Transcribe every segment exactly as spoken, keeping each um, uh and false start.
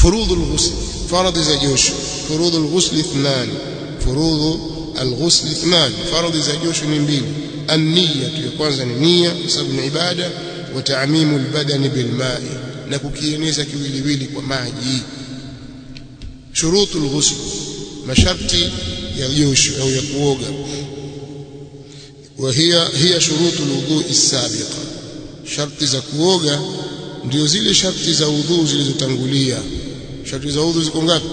فروض الغسل فرض za josho فروض الغسل اثنان فروض الغسل اثنان فرض za josho ni mbili النية ya kwanza ni nia kwa sababu ni ibada wa ta'mimu al-badani bil ma'i na kukieneza kiwiliwili kwa maji shurutu al-ghusl masharti ya josho au ya kuoga وهي هي شروط الوضوء السابقه sharti za kuoga ndio zile sharti za udhu zilizotangulia sharti za udhu ziko ngapi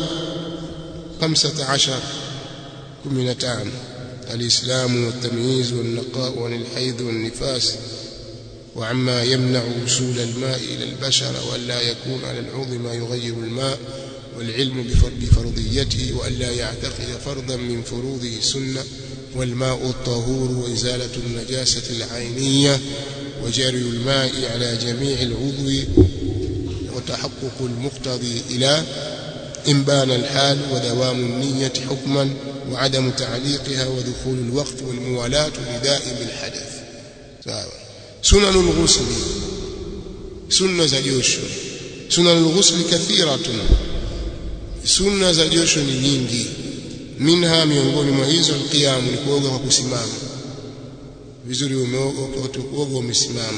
خمسة عشر kumi na tano الاسلام والتمييز والنقاء عن الحيض والنفاس وعما يمنع وصول الماء الى البشر والا يكون على العضو ما يغير الماء والعلم بفرضيته والا يعتقد فرضا من فروضه سنه والماء الطهور وازاله النجاسه العينيه وجري الماء على جميع العضو وتحقق المقتضي إلى إنبان الحال ودوام النية حكما وعدم تعليقها ودخول الوقت والموالاة لدائم الحدث سنن الغسل سنة زجوش سنن الغسل كثيرة سنة زجوش nyingi منها miongoni mwa hizo القيام ni kuoga kwa kusimama vizuri umeoga umesimama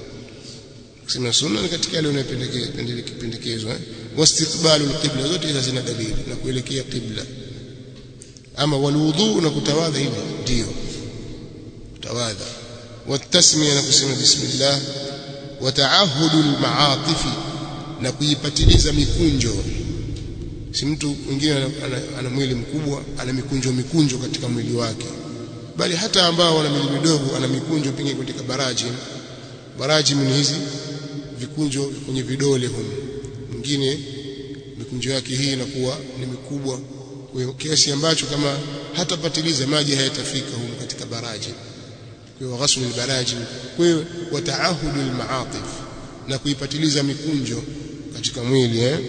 kusema sunna ni katika yale unayopendekezwa wastiqbalu alqibla zote hizo zina dalili na kuelekea qibla ama walwudu na kutawadha hivi ndio kutawadha watasmiya na kusema bismillah wataahudu almaatif na kuipatiliza mikunjo si mtu mwingine ana, ana, ana mwili mkubwa ana mikunjo mikunjo katika mwili wake bali hata ambao wana mwili midogo ana mikunjo pengine katika baraji baraji ni hizi vikunjo kwenye vidole huko mwingine mikunjo yake hii inakuwa ni mikubwa kwa kiasi ambacho kama hatapatiliza maji hayatafika huko katika baraji kwa hiyo ghasl albaraji kwa hiyo wataahudu almaatif na kuipatiliza mikunjo katika mwili eh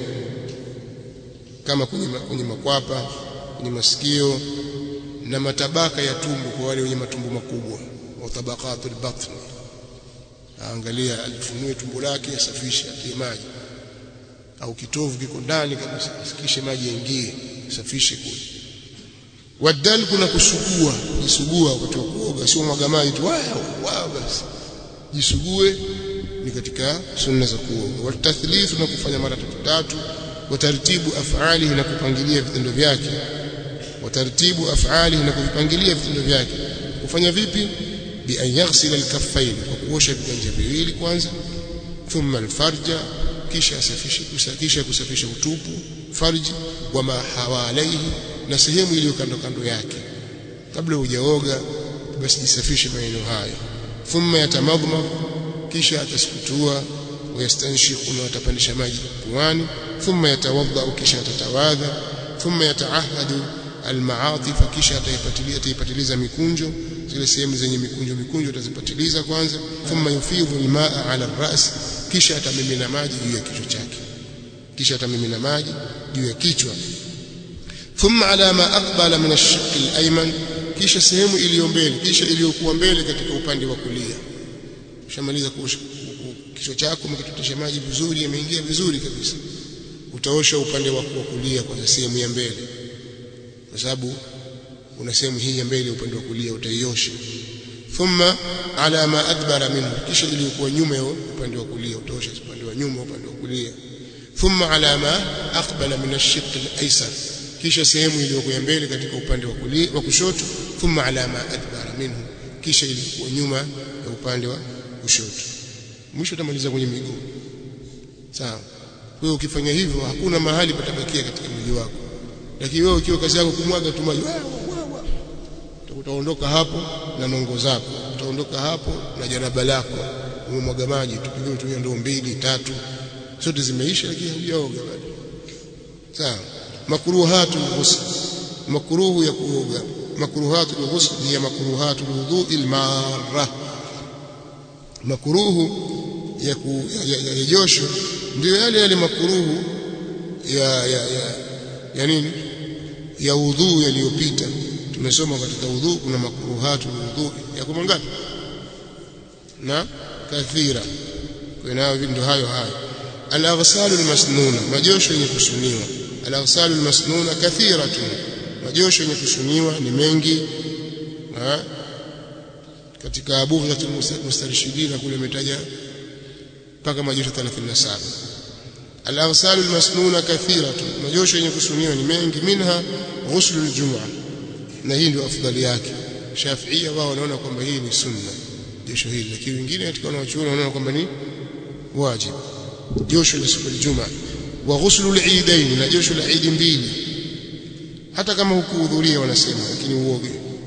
kama kwenye kwenye makwapa kwenye masikio na matabaka ya tumbo kwa wale wenye matumbo makubwa wa tabaqatul batn angalia alifunue tumbo lake asafishe atie maji au kitovu kiko ndani kabisa asikishe maji yaingie safishe kule wadal kuna kusugua jisugua wakati wa kuoga sio mwaga maji tu wao basi jisugue ni katika sunna za kuoga watathlith na kufanya mara tatu tatu wataratibu af'ali na kupangilia vitendo vyake wataratibu af'ali na kuvipangilia vitendo vyake kufanya vipi bi an yaghsila al-kaffayn kwa kuosha viganja viwili kwanza thumma al-farja kisha asafishe kusafisha kusafisha utupu farji wa ma hawalaihi na sehemu iliyo kando kando yake kabla hujaoga basi jisafishe maeneo hayo thumma yatamadhma kisha atasukutua wayastanshiqu na atapandisha maji puani thumma yatawadda kisha atatawadha thumma yataahadu almaatif kisha ataipatilia ataipatiliza mikunjo zile sehemu zenye mikunjo mikunjo atazipatiliza kwanza thumma yufidhu almaa ala alras kisha atamimina maji juu ya kichwa chake kisha atamimina maji juu ya kichwa thumma ala ma aqbala min ash-shiq al-ayman kisha sehemu iliyo mbele kisha iliyokuwa mbele katika upande wa kulia ushamaliza kuosha kichwa chako mkitotesha maji vizuri yameingia vizuri kabisa utaosha upande wa kulia kwa sehemu ya mbele kwa sababu una sehemu hii ya mbele upande wa kulia utaiosha thumma ala ma adbara minhu kisha iliyokuwa nyuma ya upande wa kulia utaosha upande wa nyuma upande wa kulia thumma ala ma aqbala min ash-shiq al-aysar kisha sehemu iliyokuwa mbele katika upande wa kulia wa kushoto thumma ala ma adbara minhu kisha iliyokuwa nyuma ya upande wa kushoto mwisho utamaliza kwenye miguu sawa wewe ukifanya hivyo hakuna mahali patabakia katika mwili wako lakini wewe ukiwa kazi yako kumwaga tu maji utaondoka hapo na nongo zako utaondoka hapo na janaba lako umemwaga maji tupige tu ndoo mbili tatu zote zimeisha lakini hujaoga bado sawa makruhatul ghusl makruhu ya kuoga makruhatul ghusl ni makruhatul wudu al-marra makruhu ya ku, ya, ya, ya josho ndio yale yale makruhu ya ya ya, ya nini ya udhu yaliyopita tumesoma katika udhu kuna makruhatu udhu ya kama ngapi na kathira kwa nao ndio hayo hayo al-aghsal al-masnuna majosho yenye kusuniwa al-aghsal al-masnuna kathiratun majosho yenye kusuniwa ni mengi ha? Katika Bughyatul Mustarshidina kule umetaja mpaka majosho thelathini na saba al-aghsal al-masnuna kathiratun majosho yenye kusuniwa ni mengi minha ghusl al-jum'a na hii ndio afdali yake Shafi'ia wao wanaona kwamba hii ni sunna josho hili lakini wengine katika wanaochuoni wanaona kwamba ni wajib josho la siku ya wa ghusl al-eidain na josho la Eid mbili hata kama hukuhudhuria wanasema lakini uoge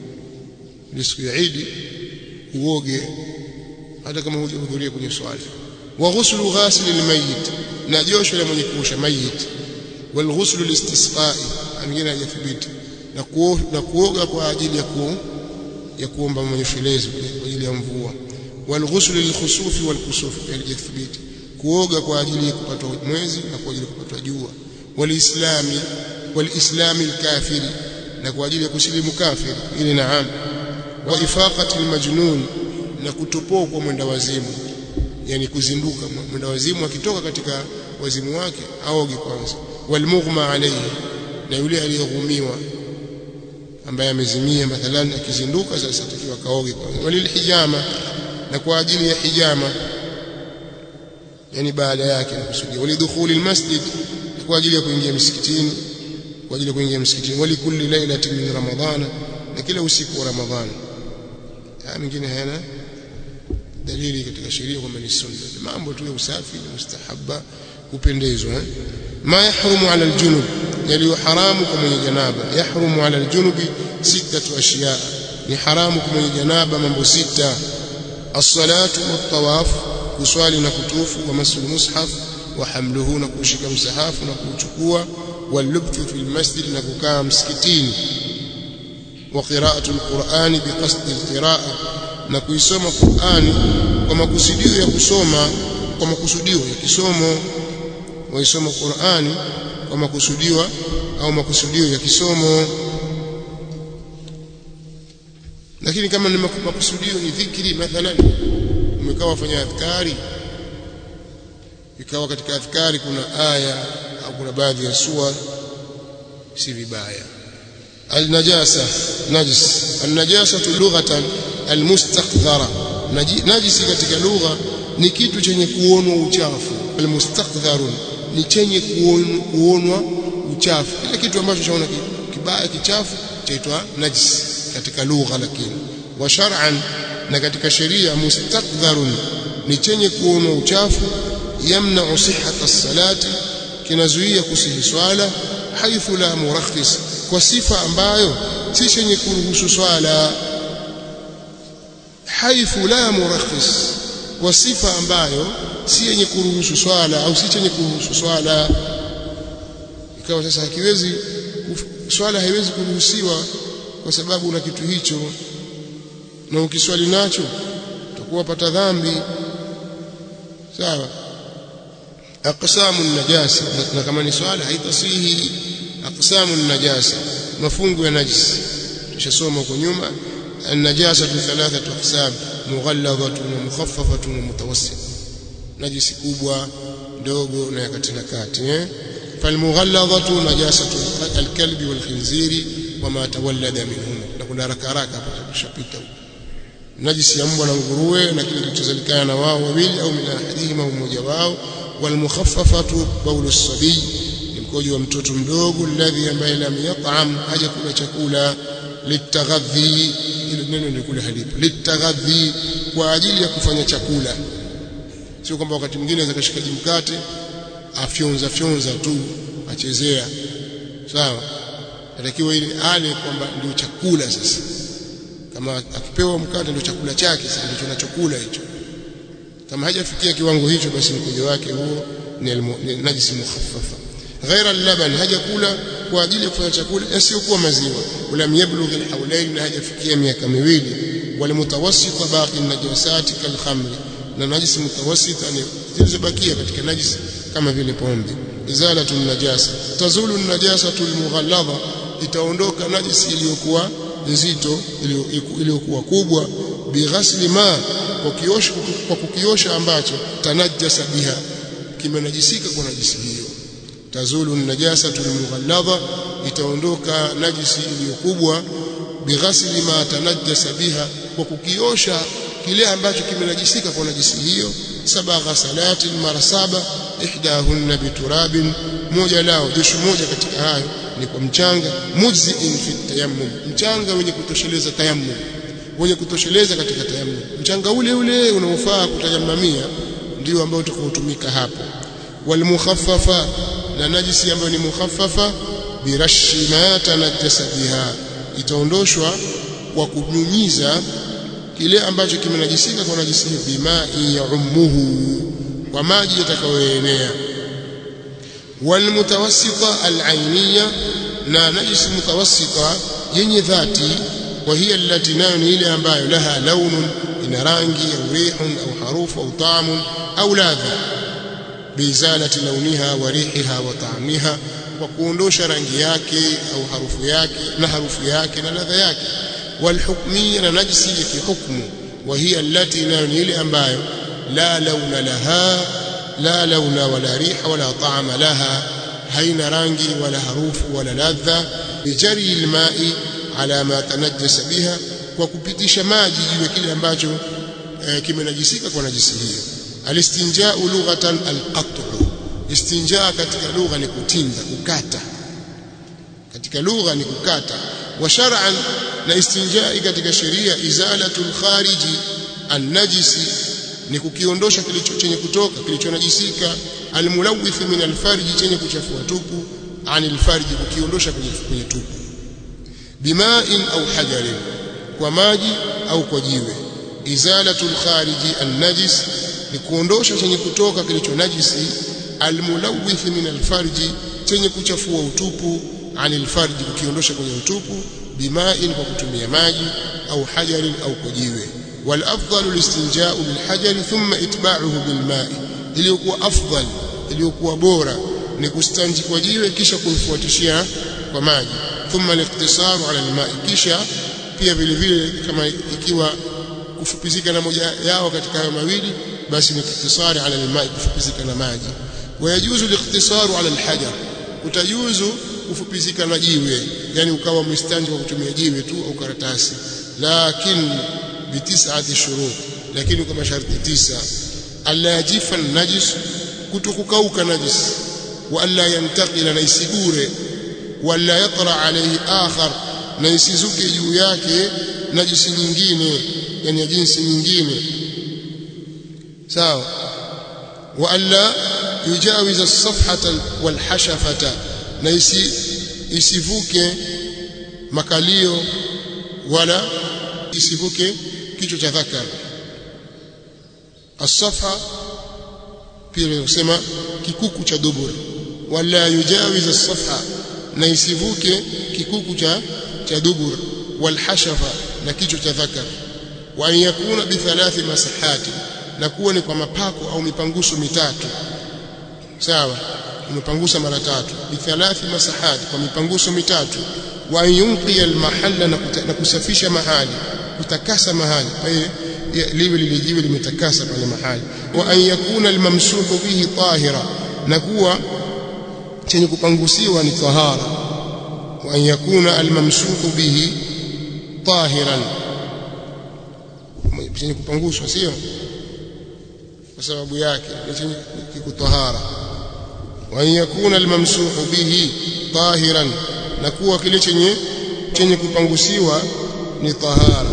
ni siku ya Eid uoge hata kama hujahudhuria kwenye swala wa ghusl ghasil al-mayyit na josho la mwenye kuosha mayit wal ghusl al-istisqa'i angine hajathibiti na kuoga kwa ajili ya ku ya kuomba mwenyefelezi kwa ajili ya mvua wal ghusl lil-khusufi wal kusufi hajathibiti kuoga kwa ajili ya kupata mwezi na kwa ajili ya kupata jua walislami walislami al-kafiri na kwa ajili ya kusilimu kafiri ili naam wa ifaqati al-majnun na kutopoa kwa mwenda wazimu yani kuzinduka mwenda wazimu akitoka katika wazimu wake aoge kwanza walmughma alayhi na yule aliyeghumiwa ambaye amezimia mathalan akizinduka sasa atakiwa kaoge kwanza walilhijama na kwa ajili ya hijama yani baada yake nakusudia walidukhuli almasjid kwa ajili ya kuingia msikitini kwa ajili ya kuingia msikitini walikulli lailatin min ramadhana na kila usiku wa ramadhani haya mengine hayana dalili katika sheria kwamba ni sunna mambo tu ya usafi ni mustahabba kupendezwa ma yahrumu ala aljunub yaliyo haramu kwa mwenye janaba yahrumu ala aljunubi sitatu ashiya ni haramu kwa mwenye janaba mambo sita as-salatu wat-tawaf kuswali na kutufu wa masul mushaf wa hamluhu na kushika msahafu na kuchukua walubthu fil masjid na kukaa msikitini wa qira'atu al-Qur'ani biqasdi al-qira'a na kuisoma Qur'ani kwa makusudio ya kusoma kwa makusudio ya kisomo waisoma Qur'ani kwa makusudio au makusudio ya kisomo lakini kama ni makusudio ni dhikri mathalan umekaa wafanya adhkari ikawa katika adhkari kuna aya au kuna baadhi ya sura si vibaya al-najasa najis al-najasa lughatan al-mustaqdhara najisi katika lugha ni kitu chenye kuonwa uchafu al-mustaqdharun ni chenye kuonwa uchafu kile kitu ambacho chaona kibaya kichafu chaitwa najis katika lugha lakini wa shar'an na katika sheria mustaqdharun ni chenye kuonwa uchafu yamna'u sihhata as-salati kinazuia kusihi swala haithu la murakhis kwa sifa ambayo si chenye kuruhusu swala haithu la murakhis kwa sifa ambayo si yenye kuruhusu swala au si chenye kuruhusu swala ikawa sasa hakiwezi swala haiwezi kuruhusiwa kwa sababu una kitu hicho na ukiswali nacho utakuwa pata dhambi sawa aqsamu najasa na kama ni swala haitasihi aqsamu najasa mafungu ya najis tushasoma huko nyuma النجاسة ثلاثة أقسام مغلظة ومخففة ومتوسطة نجس kubwa ndogo na ya kati na kati eh falmughallazatu najasatu alkalbi walkhinziri wama tawallada minhum na kuna haraka haraka hapa tushapita najisi ya mbwa na nguruwe na kile kilichozalikana na wao wawili au min ahadihima au mmoja wao walmukhaffafatu bawlu as-sabi ni mkojo wa mtoto mdogo alladhi ambaye lam yat'am hajakula chakula litaghadhi ile neno ndio kule halipo litaghadhi kwa ajili ya kufanya chakula sio kwamba wakati mwingine anaweza kashikaji mkate afyonza fyonza tu achezea sawa atakiwa ile ale kwamba ndio chakula sasa kama akipewa mkate ndio chakula chake sasa ndio anachokula hicho kama hajafikia kiwango hicho basi mkojo wake huo ni najisi mukhaffafa ghaira al-laban hajakula kwa ajili ya kufanya chakula yasiyokuwa maziwa wala yablugh al-hawlain hajafikia miaka miwili wala mutawassita baqi an-najasati kal-khamr na najisi mutawassita ni zilizobakia katika najisi kama vile pombe izalatu an-najasa tazulu an-najasatu al-mughalladha itaondoka najisi iliyokuwa nzito iliyokuwa kubwa bighasli ma kwa kiosha kwa kukiosha ambacho tanajjasa biha kimenajisika kwa najisi hiyo. Tazulu najasatu almughalladha, itaondoka najisi iliyokubwa, bighasli ma tanajjasa biha, kwa kukiosha kile ambacho kimenajisika kwa najisi hiyo. Saba ghasalati, mara saba, ihdahunna biturabin, moja lao josho moja katika hayo ni kwa mchanga. Mujzi'in fi tayammum, mchanga wenye kutosheleza tayammum, wenye kutosheleza katika tayammum, mchanga ule ule unaofaa kutayammamia ndio ambao utakaotumika hapo. Wal mukhaffafa, na najisi ambayo ni mukhaffafa, birashi ma tanajjasa biha, itaondoshwa kwa kunyunyiza kile ambacho kimenajisika kwa najisi hiyo. Bima yaumuhu, kwa maji yatakayoenea. Wal mutawassita al-ainiyya, na najisi mutawassita yenye dhati, wa hiya allati, nayo ni ile ambayo laha launun, ina rangi au rihun au harufu au taamun au ladha, biizalati launiha wa rihiha wa taamiha, kwa kuondosha rangi yake au harufu yake na harufu yake na ladha yake. Wal hukmiyya, na najisi ya kihukmu, wa hiya allati, nayo ni ile ambayo la launa laha, la launa wala riha wala taama laha, haina rangi wala harufu wala ladha. Bijari alma'i ala ma tanajjasa biha, kwa kupitisha maji juu ya kile ambacho e, kimenajisika kwa najisi hiyo. Alistinja'u lughatan alqat'u, istinja katika lugha ni kutinga, kukata, katika lugha ni kukata. Wa shar'an, na istinjai katika sheria, izalatul khariji an-najisi, ni kukiondosha kilicho chenye kutoka kilichonajisika. Almulawith min alfarji, chenye kuchafua tupu. Anil farji, kukiondosha kwenye tupu. Bima'in au hajarin, kwa maji au kwa jiwe. Izalatul khariji an-najis, ni kuondosha chenye kutoka kilicho najisi. Almulawith min alfarji, chenye kuchafua utupu. Anil farji, kukiondosha kwenye utupu. Bima'in, kwa kutumia maji, au hajarin, au kwa jiwe. Wal afdalu listinja'u bil hajari thumma itba'uhu bil ma'i, iliyokuwa afdal, iliyokuwa bora ni kustanji kwa jiwe kisha kufuatishia kwa maji. Thumma al-iqtisaru ala al-ma'i, kisha pia vile vile kama ikiwa kufupizika na moja yao katika hayo mawili, basi ni iktisari ala al-ma'i, kufupizika na maji. Wa yajuzu al-iqtisaru ala al-hajar, utajuzu kufupizika na jiwe, yani ukawa mstanji kwa kutumia jiwe tu au karatasi. Lakini bitis'ati shurut, lakini kwa masharti tisa. Alla yajifa an-najis, kutokukauka najis. Wa alla yantaqila, na isigure. Wa alla yatra alayhi akhar, na isizuke juu yake najisi nyingine, yani ya jinsi nyingine, sawa. Wa alla yujawiza as-safhata wal hashafata, na isi isivuke makalio wala isivuke kichwa cha dhakar. As-safha pia tunasema kikuku cha dubur. Wala yujawiza as-safha, na isivuke kikuku cha cha dubur. Wal hashafa, na kichwa cha dhakar. Wa yakuna bi thalathi masahati, na kuwa ni kwa mapako au mipanguso mitatu, sawa. Umepangusa mara tatu. Bi thalathi masahati, kwa mipanguso mitatu. Wa yunqi al-mahalla, na kusafisha mahali, kutakasa mahali pale liwe lile jiwe limetakasa pale mahali. Wa an yakuna al-mamsuhu bihi tahira, na kuwa chenye kupangusiwa ni tahara. Wa an yakuna al-mamsuhu bihi tahiran, chenye kupanguswa sio kwa sababu yake ni chenye kutahara. Wa an yakuna al-mamsuhu bihi tahiran, na kuwa kile chenye chenye kupangusiwa ni tahara.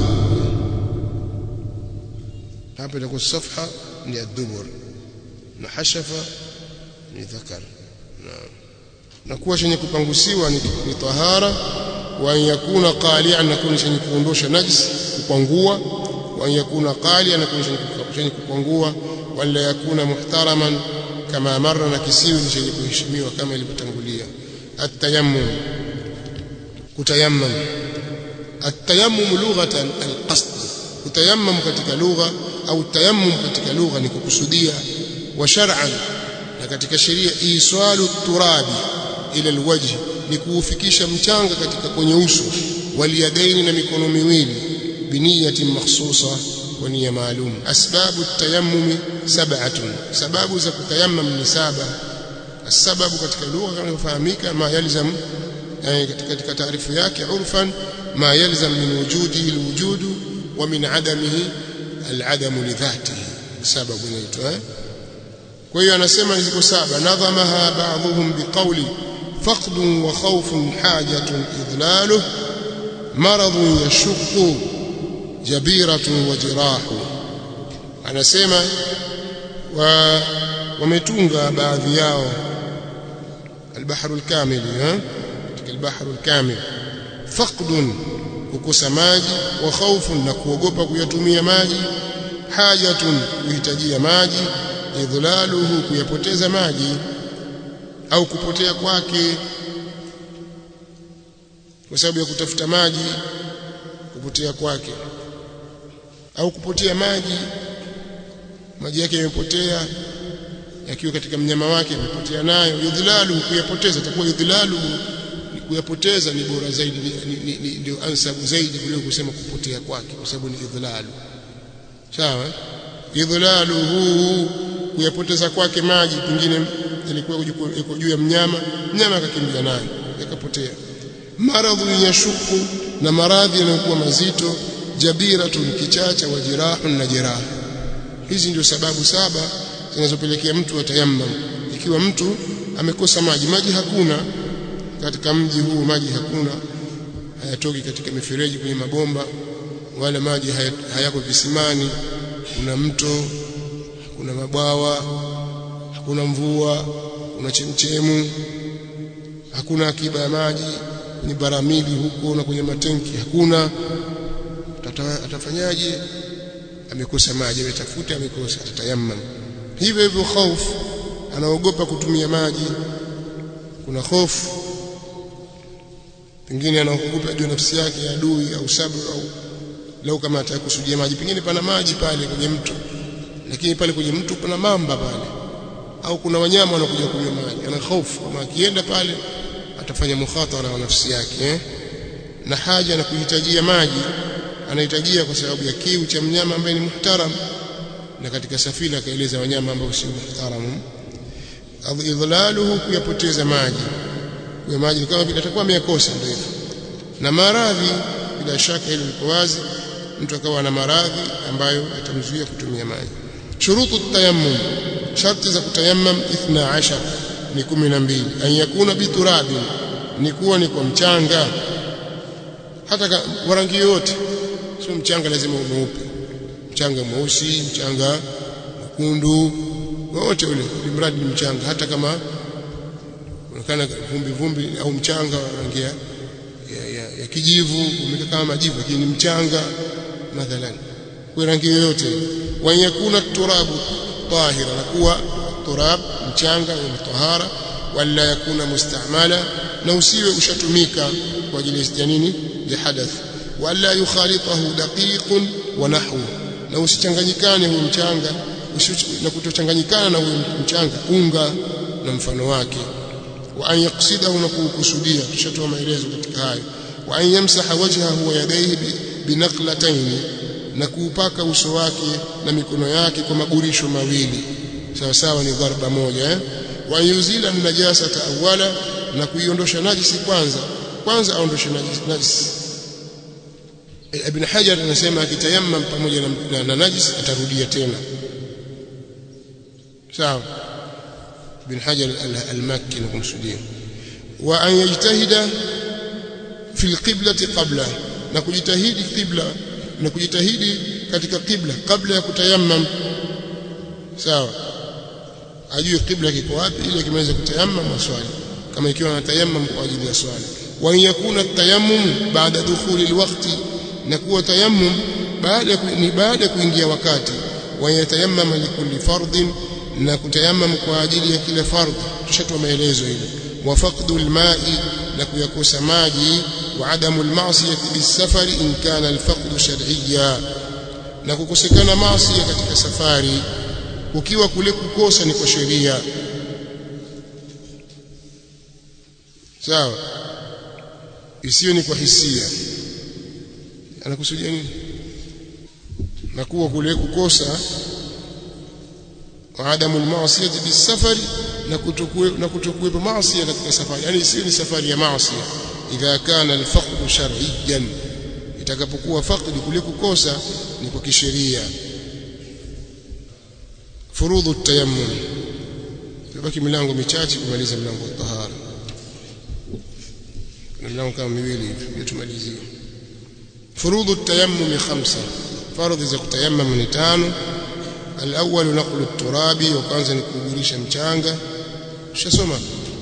Hapa itakuwa safha ni ad-dubur na hashafa ni dhakar. Na kuwa chenye kupangusiwa ni, ni tahara. Wa yakuna qali'an, na kuwa chenye kuondosha najis, kupangua. Wa yakuna qali'an, na kuwa chenye kupangua. Wala yakuna muhtaraman kama marra, na kisiwi chenye kuheshimiwa kama ilivyotangulia. At-tayammum, kutayammam. At-tayammum lughatan al-qasd, kutayammam katika lugha au tayammum katika lugha ni kukusudia. Wa shar'an, na katika sheria, iswalu turabi ila alwajh, ni kuufikisha mchanga katika kwenye uso. Waliyadaini, na mikono miwili. Biniyatin makhsusa, kwa nia maalum. Asbabu tayammum sab'atun, sababu za kutayammam ni saba. Sababu katika lugha kama inafahamika, ma yalzam, yani katika taarifu yake urfan, ma yalzam min wujudihi alwujudu wa min adamihi aladamu lidhatihi, sababu inaitwa. Kwa hiyo anasema ziko saba. Nadhamaha ba'dhum biqawli faqdun wa khawfun hajatun idlaluhu maradun yashqu jabiratun wa jirahu. Anasema wa wametunga baadhi yao البحر الكامل ها البحر الكامل فقد kukosa maji, wa khawfun na kuogopa kuyatumia maji, hajatun kuhitajia maji, idhlaluhu kuyapoteza maji au kupotea kwake kwa sababu ya kutafuta maji, kupotea kwake au kupotea maji, maji yake yamepotea yakiwa katika mnyama wake amepotea nayo. Idhlalu kuyapoteza, takuwa idhlalu kuyapoteza ni bora zaidi, ndio ansabu zaidi kuliko kusema kupotea kwake, kwa sababu ni idhlalu. Sawa, idhlalu huu kuyapoteza kwake maji, pengine ilikuwa yuko juu ya mnyama, mnyama akakimbia nayo yakapotea. Maradhu yashuku, na maradhi yanayokuwa mazito, jabiratun kichacha, wa jirahun na jeraha. Hizi ndio sababu saba zinazopelekea mtu atayammam. Ikiwa mtu amekosa maji, maji hakuna katika mji huu, maji hakuna, hayatoki katika mifereji kwenye mabomba, wala maji hayako visimani, kuna mto, kuna mabwawa, hakuna mvua, kuna chemchemu, hakuna akiba ya maji kwenye baramili huko na kwenye matenki hakuna. Atafanyaje? Amekosa maji, ametafuta, amekosa, atatayammam. Hivyo hivyo hofu, anaogopa kutumia maji, kuna hofu, pengine anaogopa juu nafsi yake ya adui au sabr, au lau kama atakusudia maji, pengine pana maji pale kwenye mto, lakini pale kwenye mto pana mamba pale, au kuna wanyama wanakuja kunywa maji, ana hofu kama akienda pale atafanya mukhatara wa nafsi yake eh? Na haja na kuhitajia maji, anahitajia kwa sababu ya kiu cha mnyama ambaye ni muhtaram, na katika safina akaeleza wanyama ambao si muhtaramu. Idhlaluhu kuyapoteza maji, kwa maji kama vile atakuwa ameyakosa, ndio. Na maradhi, bila shaka hilo liko wazi, mtu akawa na maradhi ambayo yatamzuia kutumia maji. Shurutu tayammum, sharti za kutayammam ithna ashar ni kumi na mbili. An yakuna biturabi, ni kuwa ni kwa mchanga, hata kwa rangi yote, sio mchanga lazima mweupe, mchanga mweusi, mchanga mwekundu, wote ule mradi ni mchanga, hata kama unaonekana vumbi vumbi, au mchanga wa rangi ya, ya, ya kijivu umekaa kama majivu, lakini ni mchanga mathalan, kwa rangi yoyote. Wa yakuna turabu tahira, na kuwa turab mchanga ni tahara, wala yakuna mustamala, na usiwe ushatumika kwa ajili ya nini, ya hadath. Wala yukhalitahu daqiqun wa nahwu, na usichanganyikane huo mchanga, na kutochanganyikana na huo mchanga unga na mfano wake. Wa an yaqsidahu, na kukusudia, tushatoa maelezo katika hayo. Wa an yamsaha wajhahu wa yadayhi binaqlatayn, na kuupaka uso wake na mikono yake kwa magurisho mawili, sawa sawa ni dharba moja eh? Wa yuzila najasata awala, na kuiondosha najisi kwanza, kwanza aondoshe najisi, najisi. Ibn Hajar anasema akitayammam pamoja na, na, na najisi atarudia tena, sawa. Ibn Hajar al-Makki kumsudia. Wa an yajtahida fi al-qiblati qabla, na kujitahidi qibla, na kujitahidi katika qibla kabla ya kutayammam, sawa. Ajue qibla kiko wapi ili akimaliza kutayammam maswali, kama ikiwa anatayammam kwa ajili ya swala. Wa yakuna tayammum baada dukhuli alwaqti, na kuwa tayammum baada ni baada kuingia wakati. Wa yatayammam likulli fardin, na kutayammam kwa ajili ya kila fardh, tushatoa maelezo hilo. Wa faqdu alma'i, na kuyakosa maji. Wa adamu alma'siyati bisafari in kana alfaqdu shar'iyya, na kukosekana maasi katika safari ukiwa kule kukosa ni kwa sheria, sawa, isiyo ni kwa hisia. Anakusudia nini? na kuwa kule kukosa وعدم المعصيه بالسفر na kutokuwe na kutokuwepo maasi katika safari, yani sio ni safari ya maasi. Idha kana al-faqd shar'iyyan, itakapokuwa faqd kule kukosa ni kwa kisheria. Furudhu at-tayammum, baki milango michache kumaliza mlango wa tahara, na milango kama miwili hivi tumalizie. Furudhu at-tayammum khamsa, faradhi za kutayammum ni tano. الأول نقل التراب وكانza ni kugurisha mchanga ushasoma.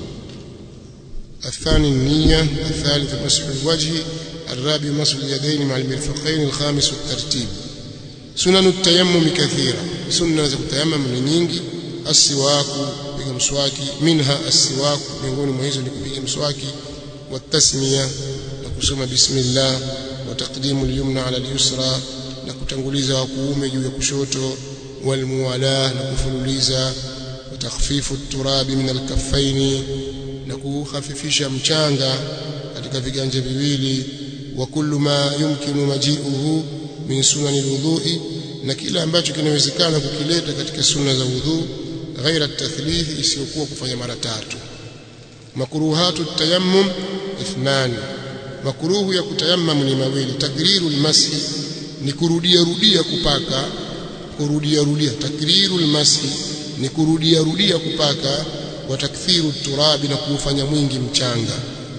الثاني النية. الثالث مسح الوجه. الرابع مسح اليدين مع المرفقين. الخامس الترتيب. سنن التيمم كثيرة، سنن za kutayammum ni nyingi. السواك kupiga mswaki, minha السواك miongoni mwa hizo ni kupiga mswaki, والتسمية na kusoma bismillah, وتقديم اليمنى على اليسرى na kutanguliza wa kuume juu ya kushoto, والموالاه نكفلوليزا، وتخفيف التراب من الكفين نكخففisha mchanga katika viganja viwili. وكل ما يمكن مجيئه من سنن الوضوء na kila ambacho kinawezekana kukileta katika sunna za wudhu, ghaira at-tathlith isiyokuwa kufanya mara tatu. Makruhatu at-tayammum ithnan, makruhu ya kutayammum ni mawili. Takriru al-mashi ni kurudia rudia kupaka, kurudia rudia. Takriru al-mashi ni kurudia rudia kupaka, wa takthiru turabi na kufanya mwingi mchanga.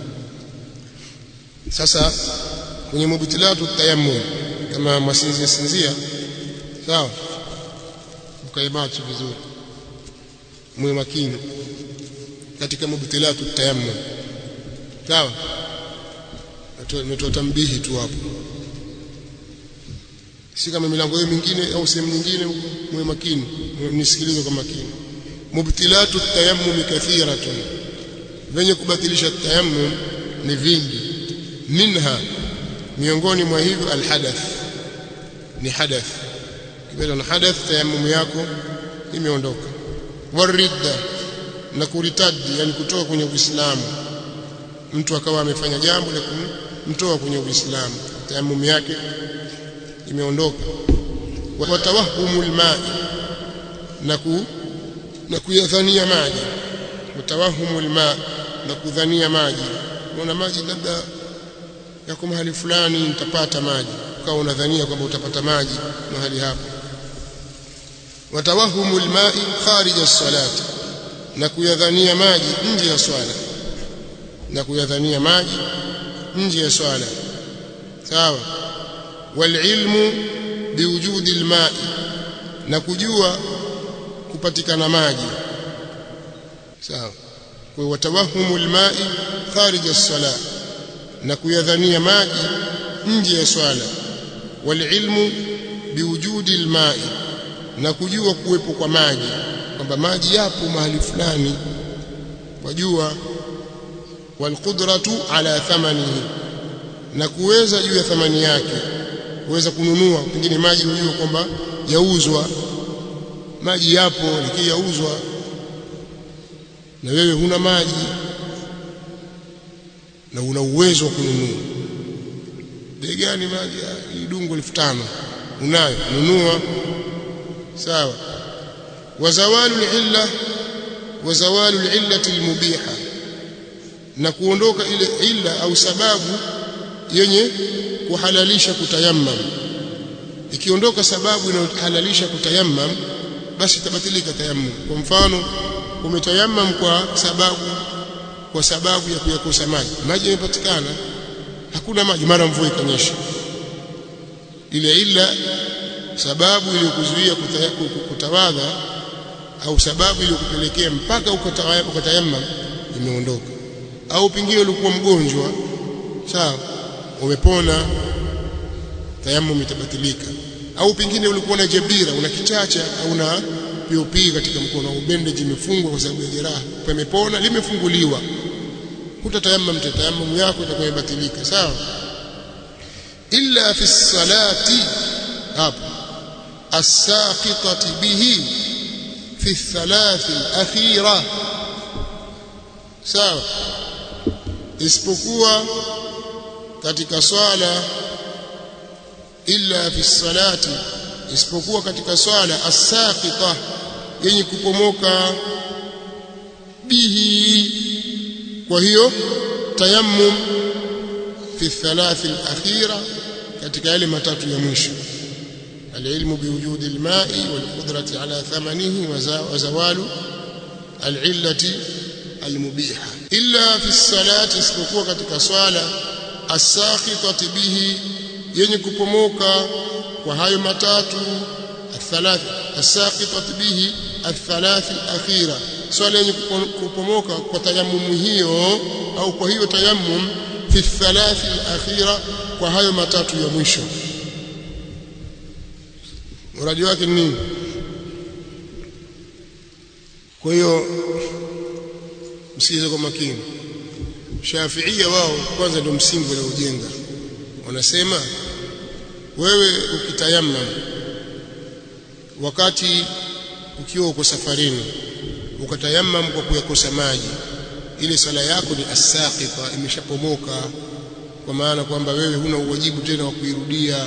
Sasa kwenye mubtilatu tayammum, kama masinzia sinzia, sawa, mkae macho vizuri, mwe makini katika mubtilatu tayammum, sawa. Natoa tambihi tu hapo, si kama milango hiyo mingine au sehemu nyingine. Mwe makini, mnisikilize kwa makini. Mubtilatu tayammum kathiratun, venye kubatilisha tayammum ni vingi. Minha, miongoni mwa hivyo, alhadath, ni hadath. Kibela na hadath, tayammum yako imeondoka. Waridda, na kuritadi, yani kutoka kwenye Uislamu. Mtu akawa amefanya jambo la kumtoa kwenye Uislamu, tayammum yake imeondoka. Wa tawahhumul ma'i, na ku na kuyadhania maji. Mtawahumul ma, na kudhania maji. Unaona maji labda yako mahali fulani nitapata maji, ukawa unadhania kwamba utapata maji mahali hapo. Watawahumul ma'i kharij as-salati, na kuyadhania maji nje ya swala, na kuyadhania maji nje ya swala, sawa. Wal ilmu biwujudi al-ma'i, na kujua kupatikana maji, sawa. Kwa watawahumul ma'i kharij as-salah, na kuyadhania maji nje ya swala. Wal ilmu biwujudi al-ma'i, na kujua kuwepo kwa maji, kwamba maji yapo mahali fulani, wajua. Wal qudratu ala thamanihi, na kuweza juu ya thamani yake, kuweza kununua. Pengine maji unajua kwamba yauzwa, maji yapo lakini yauzwa, na wewe huna maji na una uwezo wa kununua. Bei gani maji? Hii dungu elfu tano unayo, nunua, sawa. Wazawalu al-illa, wazawalu al-illati al-mubiha, na kuondoka ile illa au sababu yenye kuhalalisha kutayammam. Ikiondoka sababu inayohalalisha kutayammam, basi tabatilika tayammum. Kwa mfano, umetayammam kwa sababu kwa sababu ya kuyakosa maji, maji yamepatikana, hakuna maji, mara mvua ikanyesha. Ile illa, sababu iliyokuzuia kutawadha au sababu iliyokupelekea mpaka ukatayammam imeondoka. Au pengine ulikuwa mgonjwa, sawa, umepona, tayammum itabatilika. Au pengine ulikuwa na jabira, una kichacha au una P O P katika mkono, au bandage imefungwa kwa sababu ya jeraha, pamepona, limefunguliwa, hutatayammam, tayammum yako itakuwa imebatilika, sawa. Illa fi salati, hapo as-saqitati bihi fi thalath al-akhira, sawa. Isipokuwa katika swala, illa fi salati, isipokuwa katika swala as-saqita yenye kupomoka bihi kwa hiyo tayammum fi thalath al-akhira katika yale matatu ya mwisho al-ilmu biwujudi al-ma'i wal-qudrati ala thamanihi wa zawalu al-illati al-mubiha illa fi as-salati isipokuwa katika swala as-saqitati bihi yenye kupomoka kwa hayo matatu الثلاث الساقطه به الثلاث الاخيره swala yenye kupomoka kwa tayammum hiyo au kwa hiyo tayammum fi thalath alakhira kwa hayo matatu ya mwisho mradi wake ni nini kwa hiyo msikize kwa makini Shafi'ia wao kwanza ndio msingi wa ujenga wanasema wewe ukitayammam wakati ukiwa uko safarini ukatayammam kwa kuyakosa maji ile sala yako ni as-saqita imeshapomoka kwa maana kwamba wewe huna uwajibu tena wa kuirudia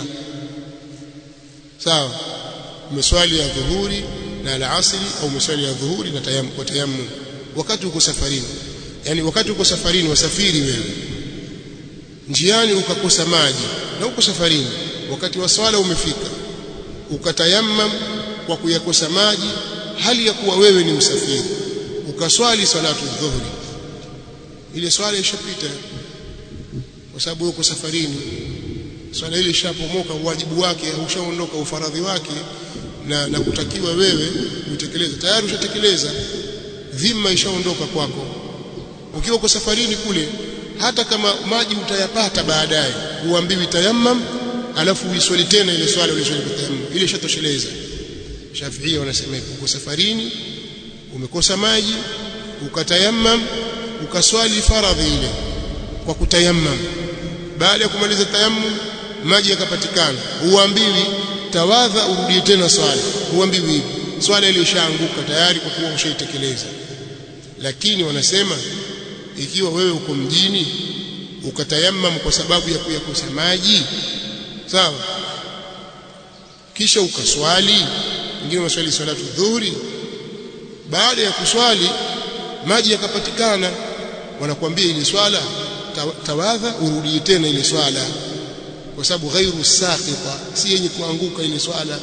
sawa umeswali ya dhuhuri na al-asri au umeswali ya dhuhuri na tayammum kwa tayammum wakati uko safarini yani wakati uko safarini wasafiri wewe njiani ukakosa maji na uko safarini wakati wa swala umefika ukatayammam kwa kuyakosa maji hali ya kuwa wewe ni msafiri ukaswali salatu dhuhri ile swala ishapita kwa sababu uko safarini swala ile ishapomoka wajibu wake ushaondoka ufaradhi wake na, na kutakiwa wewe utekeleze tayari ushatekeleza dhima ishaondoka kwako ukiwa uko safarini kule hata kama maji utayapata baadaye uambiwi tayammam alafu uiswali tena ile swala uliswali tayammum ile ishatosheleza Shafi'ia wanasema uko safarini umekosa maji ukatayammam ukaswali faradhi ile kwa kutayammam baada ya kumaliza tayammum maji yakapatikana uambiwi tawadha urudie tena swala uambiwi hivi swala ile ishaanguka tayari kwa kuwa ushaitekeleza lakini wanasema ikiwa wewe uko mjini ukatayammam kwa sababu ya kuyakosa maji sawa kisha ukaswali wengine waswali salatu dhuhuri baada ya kuswali maji yakapatikana wanakuambia ile swala tawadha urudie tena ile swala kwa sababu ghairu saqita si yenye kuanguka ile swala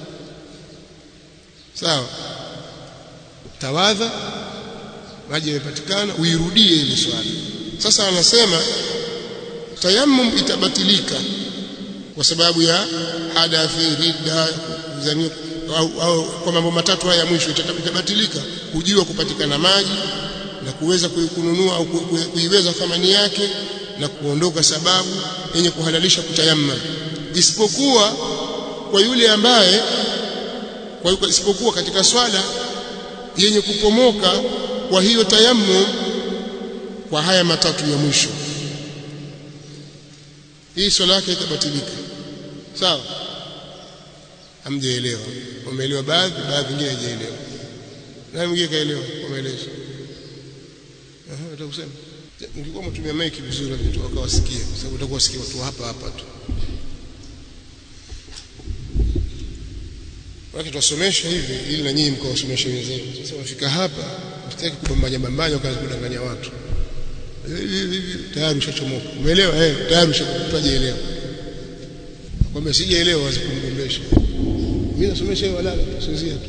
sawa tawadha maji yamepatikana uirudie ile swala sasa anasema tayammum itabatilika kwa sababu ya hadathi ridda zani au, au kwa mambo matatu haya mwisho itabatilika kujua kupatikana maji na kuweza kununua au kuiweza thamani yake na kuondoka sababu yenye kuhalalisha kutayammam isipokuwa kwa yule ambaye kwa yuko isipokuwa katika swala yenye kupomoka kwa hiyo tayammum kwa haya matatu ya mwisho hii swala yake itabatilika sawa hamjaelewa umeelewa baadhi baadhi nyingine hajaelewa na mwingine kaelewa umeelewa aha utakusema ningekuwa mtumia mic vizuri watu wakawasikia kwa sababu utakuwa wasikia watu hapa hapa tu wakati tuwasomesha hivi ili na nyinyi mkawasomesha wenzenu sasa wafika hapa msitaki kubambanya bambanya ukaanza kudanganya watu hivi tayari ushachomoka umeelewa eh tayari ushakupajeelewa kwamba sijaelewa wazi kumgombesha mimi nasomesha wala tusinzia tu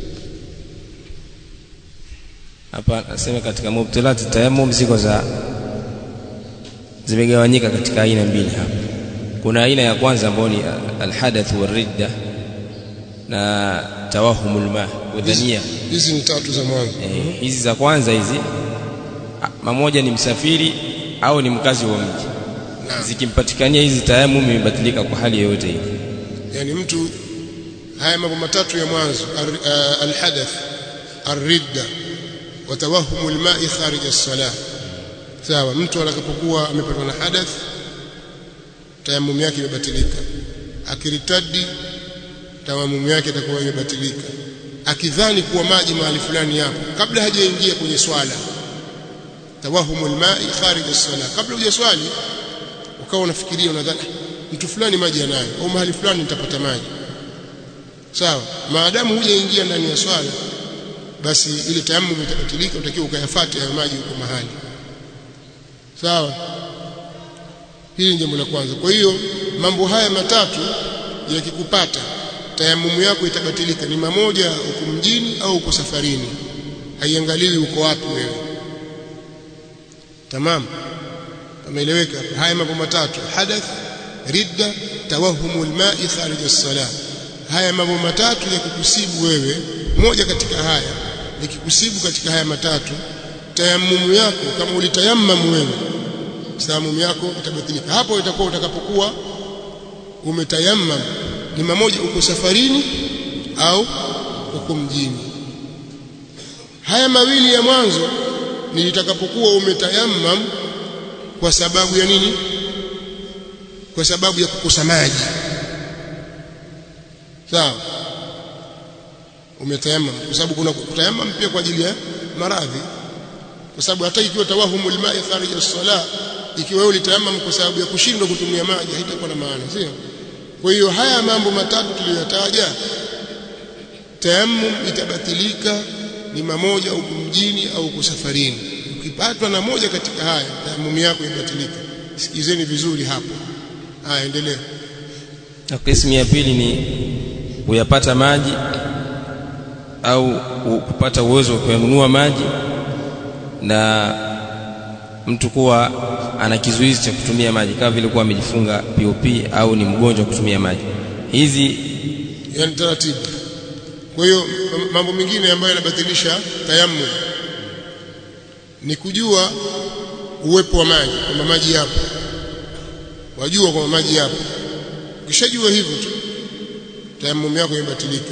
hapa nasema katika mubtilati tayammum ziko za zimegawanyika katika aina mbili hapa kuna aina ya kwanza ambayo ni alhadath waridda na tawahumul ma udhania hizi ni tatu za mwanzo eh, hizi za kwanza hizi mmoja ni msafiri au ni mkazi wa mji zikimpatikania hizi tayammum imebatilika kwa hali yoyote ile yani mtu haya mambo matatu ya mwanzo alhadath arridda wa tawahumul ma'i kharij as-salah sawa mtu atakapokuwa amepatwa na hadath tayammum yake imebatilika akiritadi tayammum yake itakuwa imebatilika akidhani kuwa maji mahali fulani yapo kabla hajaingia kwenye swala tawahumul ma'i kharij as-salah kabla hujaswali ukawa unafikiria unadhani mtu fulani maji anayo au mahali fulani nitapata maji sawa. Maadamu hujaingia ndani ya swala, basi ile tayammum itabatilika, utakiwa ukayafuate hayo maji huko mahali, sawa. Hili ni jambo la kwanza. Kwa hiyo mambo haya matatu yakikupata, tayammum yako itabatilika. Ni mamoja uko mjini au uko safarini, haiangaliwi uko wapi wewe. Tamam, umeeleweka? Haya mambo matatu: hadath, ridda, tawahhumu alma'i kharij as-salah. Haya mambo matatu yakikusibu wewe, moja katika haya likikusibu katika haya matatu, tayammum yako, kama ulitayammam wewe, tayammum yako itabatilika. Hapo itakuwa utakapokuwa umetayammam, ni mamoja uko safarini au uko mjini. Haya mawili ya mwanzo ni litakapokuwa umetayammam kwa sababu ya nini? Kwa sababu ya kukosa maji, sawa. Umetayammam kwa sababu kuna kutayammam pia kwa ajili ya maradhi, kwa sababu hata ikiwa tawahumul ma'i kharij as-salah, ikiwa wewe ulitayammam kwa sababu ya kushindwa kutumia maji, haitakuwa na maana, sio? Kwa hiyo haya mambo matatu tuliyotaja, tayammum itabatilika ni mamoja uko mjini au uko safarini. Ukipatwa na moja katika haya, tayammum yako ibatilika. Sikizeni vizuri hapo. Haya, endelea. Na kismu ya pili ni kuyapata maji au kupata uwezo wa kununua maji, na mtu kuwa ana kizuizi cha kutumia maji, kama vile kuwa amejifunga P O P au ni mgonjwa kutumia maji. Hizi yani taratibu. Kwa hiyo mambo mengine ambayo yanabatilisha tayammum ni kujua uwepo wa maji, kwamba maji yapo, wajua kwamba maji yapo. Ukishajua hivyo tu, tayammum yako imebatilika.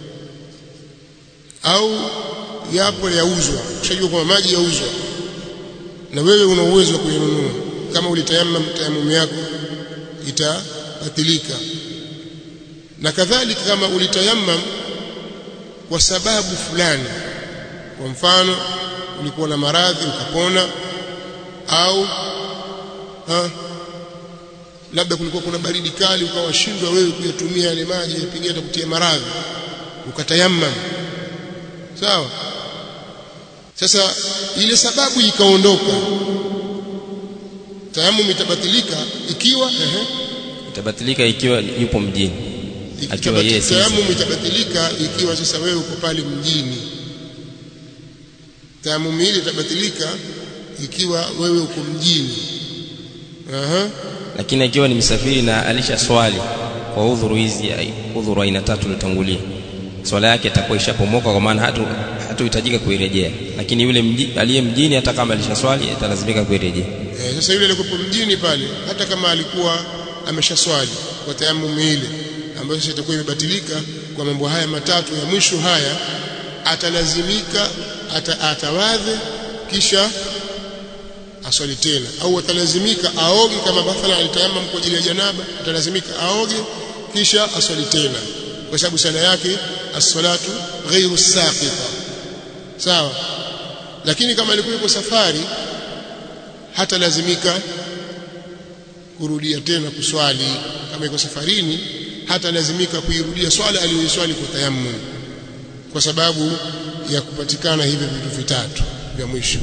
Au yapo yauzwa, ukishajua kwamba maji yauzwa na wewe una uwezo wa kuyanunua, kama ulitayammam, tayammum yako itabatilika. Na kadhalika kama ulitayammam kwa sababu fulani, kwa mfano ulikuwa na maradhi ukapona, au ha, labda kulikuwa kuna baridi kali ukawashindwa wewe kuyatumia yale maji, yapigania atakutia maradhi, ukatayammam, sawa. Sasa ile sababu ikaondoka, tayammum itabatilika ikiwa ehe itabatilika ikiwa yupo mjini. Akiwa yeye tayammum itabatilika ikiwa sasa wewe uko pale mjini. Tayammum ile itabatilika ikiwa wewe uko mjini. Aha. Lakini ikiwa ni msafiri na alisha swali kwa udhuru hizi, udhuru aina tatu iliyotangulia, swala yake itakuwa ishapomoka, kwa maana hatu hatuhitajika kuirejea. Lakini yule mji, aliye mjini, hata kama alisha swali atalazimika kuirejea. Eh, sasa yule aliyekuwa mjini pale, hata kama alikuwa ameshaswali kwa tayammum ile ambayo sasa itakuwa imebatilika kwa mambo haya matatu ya mwisho haya, atalazimika ata, atawadhe kisha aswali tena, au atalazimika aoge. Kama mathalan alitayammam kwa ajili ya janaba, atalazimika aoge kisha aswali tena, kwa sababu sala yake as-salatu ghayru saqita, sawa. Lakini kama alikuwa yuko safari, hata lazimika kurudia tena kuswali. Kama yuko safarini, hata lazimika kuirudia swala aliyoswali kwa tayammum, kwa sababu ya kupatikana hivi vitu vitatu vya mwisho.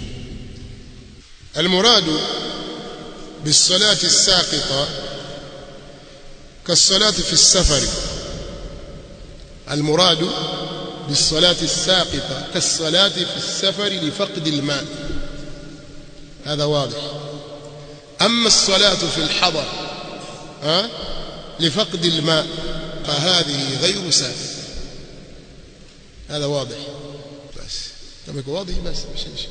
Almuradu bisalati as-saqita kasalati fi as-safari. Almuradu bisalati as-saqita kasalati fi as-safari lifaqd al-ma'. هذا واضح. أما الصلاة في الحضر ها لفقد الماء فهذه غير ساقطة. هذا واضح. بس كما يكون واضح بس مش مش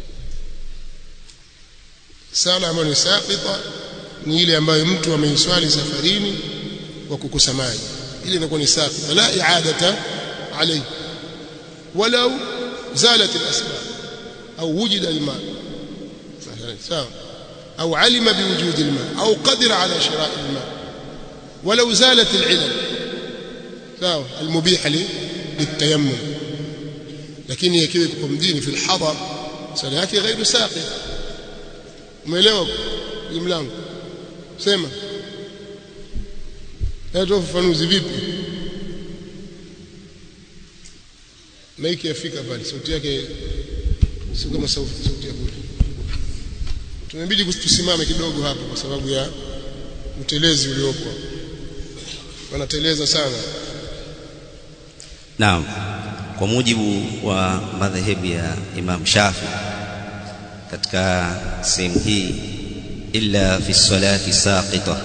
sala ambayo ni saqita ni ile ambayo mtu ameiswali safarini kwa kukosa maji, ile inakuwa ni saqita, la i'adata alayhi walau zalat al-asbab au wujida al-ma, sawa, au alima biwujudi al-ma au qadira ala shira' al-ma walau zalat al-'ilal, sawa, al-mubiha lit-tayammum. Lakini ikiwa iko mjini fi al-hadar, sala yake ghairu saqita. Umeelewa hii mlango? Sema. Ndio ufafanuzi vipi? maiki yafika pale, sauti yake sio kama sauti sauti ya bure. Tumebidi tusimame kidogo hapo kwa sababu ya utelezi uliopo. Wanateleza sana. Naam. Kwa mujibu wa madhehebu ya Imam Shafi katika sehemu hii, illa fi salati saqita,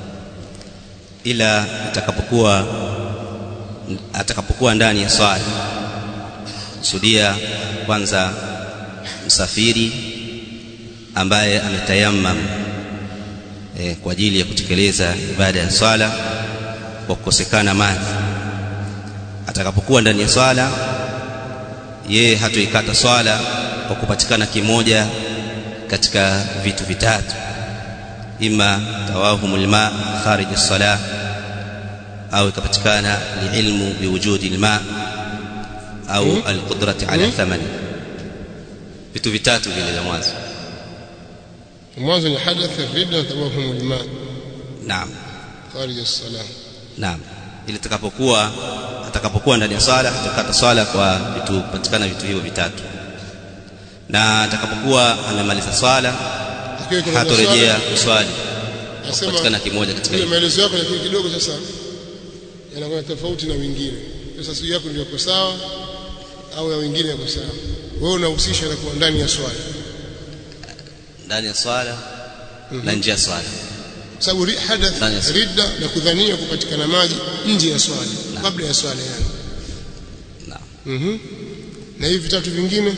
ila atakapokuwa atakapokuwa ndani ya swala, kusudia kwanza msafiri ambaye ametayammam e, kwa ajili ya kutekeleza ibada ya swala kwa kukosekana maji, atakapokuwa ndani ya swala yeye hatoikata swala kwa kupatikana kimoja katika vitu vitatu: ima tawahumul ma kharij as-salah, au ikapatikana liilmu biwujudi al-ma, au al-qudrati ala thamani. Vitu vitatu vile vya mwanzo. Mwanzo ni hadath ar-ridda, tawahumul ma. Naam. Kharij as-salah. Naam. Ili atakapokuwa atakapokuwa ndani ya swala atakata swala kwa vitu patikana vitu hivyo vitatu, na atakapokuwa amemaliza swala hatorejea kuswali patikana kimoja katika hiyo. Maelezo yako ni kidogo sasa yanakuwa tofauti na wengine. Sasa sio yako ndio yako sawa au ya wengine yako sawa? Wewe unahusisha na kuwa ndani ya swala, ndani ya swala na nje ya swala, sababu hadath ridda na kudhania kupatikana maji nje ya swala kabla ya swala yani. Naam. Mhm. Na hivi vitatu vingine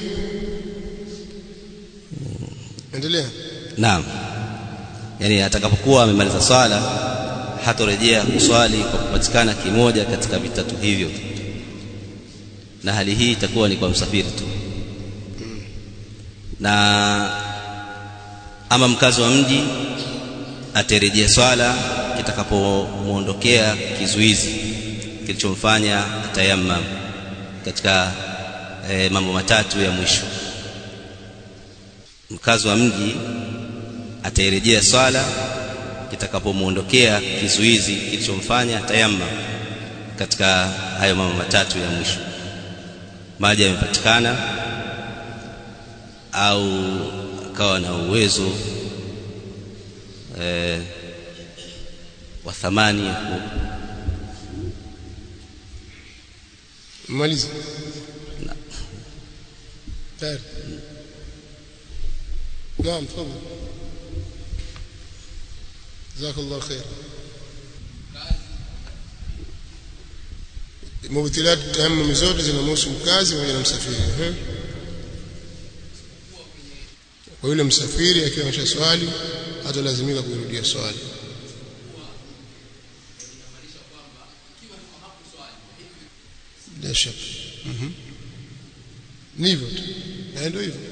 endelea. Naam. Yani atakapokuwa amemaliza swala hatorejea kuswali kwa kupatikana kimoja katika vitatu hivyo, na hali hii itakuwa ni kwa msafiri tu. Na ama mkazi wa mji atarejea swala kitakapomuondokea kizuizi kilichomfanya tayammum katika e, mambo matatu ya mwisho. Mkazi wa mji atarejea swala kitakapomuondokea kizuizi kilichomfanya tayammum katika hayo mambo matatu ya mwisho: maji yamepatikana, au akawa na uwezo eh, wa thamani ya ku maliza na tayari. Naam, tafadhali. Jazakallahu khair. Mubtilat tayammum zote zinamhusu mkazi pamoja na msafiri. Eh, kwa yule msafiri akiwa ameshaswali hatalazimika kurudia swali. Bila shaka. Mhm. Ndivyo tu. Na ndio hivyo.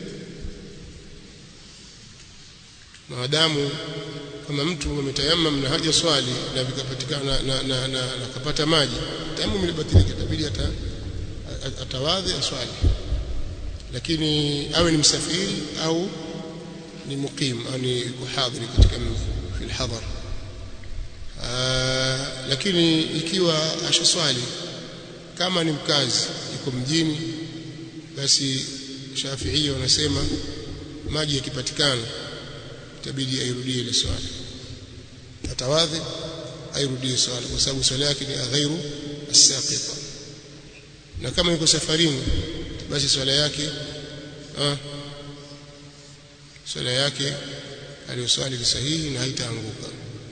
Maadamu kama mtu ametayammam na haja swali na vikapatikana na na na akapata maji, tayammum ilibatilika, itabidi ata atawadhi aswali. Lakini awe ni msafiri au ni muqim, yani kuhadhiri katika fil hadhar. Lakini ikiwa ashaswali kama ni mkazi yuko mjini, basi Shafi'i wanasema maji yakipatikana itabidi airudie ile swala, atawadhi airudie swala, kwa sababu swala yake ni ghairu as-saqita. Na kama yuko safarini, basi swala yake ah swala yake aliyoswali ni sahihi na haitaanguka.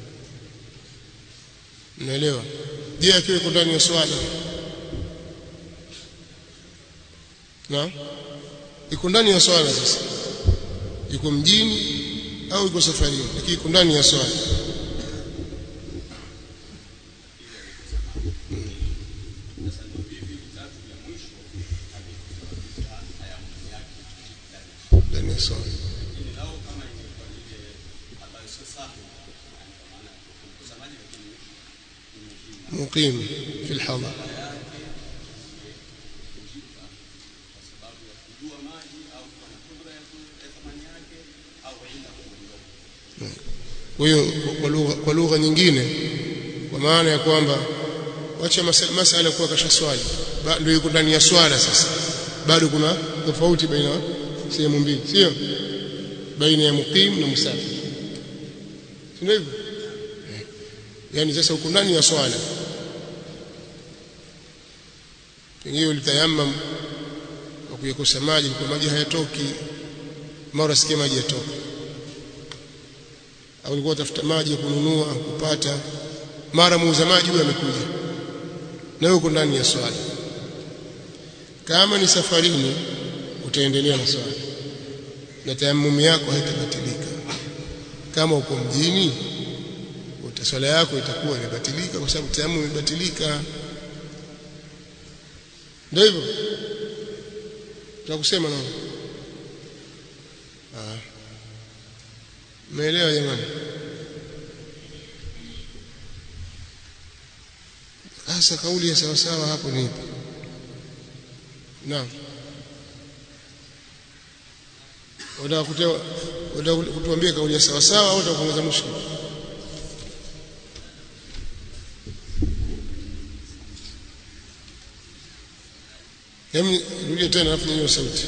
Unaelewa? Je, akiwa yuko ndani ya swala na yuko ndani ya swala, sasa yuko mjini au yuko safarini, lakini yuko ndani ya swala, ndani ya swala muqim fi al-hadar. Kwa hiyo kwa lugha nyingine, kwa maana ya kwamba wacha masala kuwa kasha swali ndio yuko ndani ya swala sasa, bado kuna tofauti baina sehemu mbili, sio baina ya muqim na musafir, ndio hivyo. Yani sasa uko ndani ya swala, pengine ulitayammam kwa kuyakosa maji, kwa maji hayatoki, mara sikia maji yatoka, au ulikuwa utafuta maji ya kununua kupata, mara muuza maji huyo amekuja na wewe uko ndani ya swala. Kama ni safarini utaendelea na swala na tayammum yako haitabatilika. Kama uko mjini swala yako itakuwa imebatilika kwa sababu tayammum imebatilika. Ndio hivyo tunakusema nao. Ah, umeelewa jamani? Sasa kauli ya sawa sawa hapo ni ipi? Naam, unataka kutoa unataka kutuambia kauli ya sawa sawa au unataka kuongeza mushkil? Hebu rudie tena alafu niyo sauti.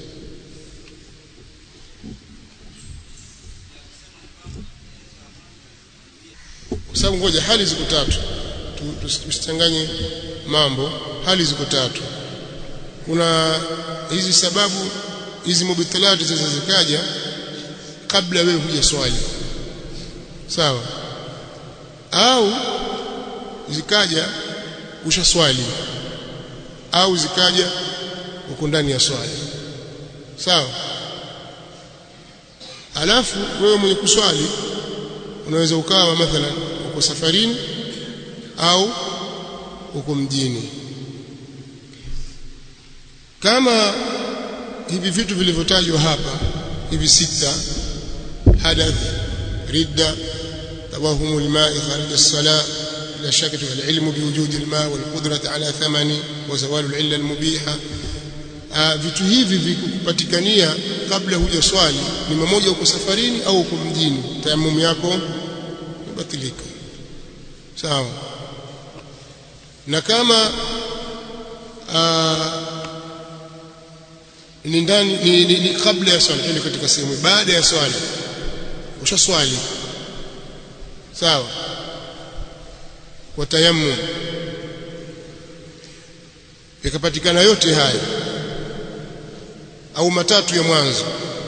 Kwa sababu ngoja, hali ziko tatu, tusichanganye mambo. Hali ziko tatu. Kuna hizi sababu hizi mubtilati zilizokaja kabla wewe huja swali, sawa, au zikaja usha swali, au zikaja uko ndani ya swali, sawa. Alafu wewe mwenye kuswali unaweza ukawa mathalan uko safarini au uko mjini. Kama hivi vitu vilivyotajwa hapa hivi sita, hadath, ridda, tawahum alma'i kharij as-salah, la shakka al-ilmu biwujudi al-ma' wal-qudrati ala thamani wa zawal al-illa al-mubiha, vitu hivi vikupatikania kabla huja swali, ni mmoja uko safarini au uko mjini, tayammum yako ibatilika, sawa. Na kama aa, ni ndani ni, ni, ni kabla ya swala, ile katika sehemu baada ya swala usha swali, sawa, kwa tayammum yakapatikana yote haya au matatu ya mwanzo,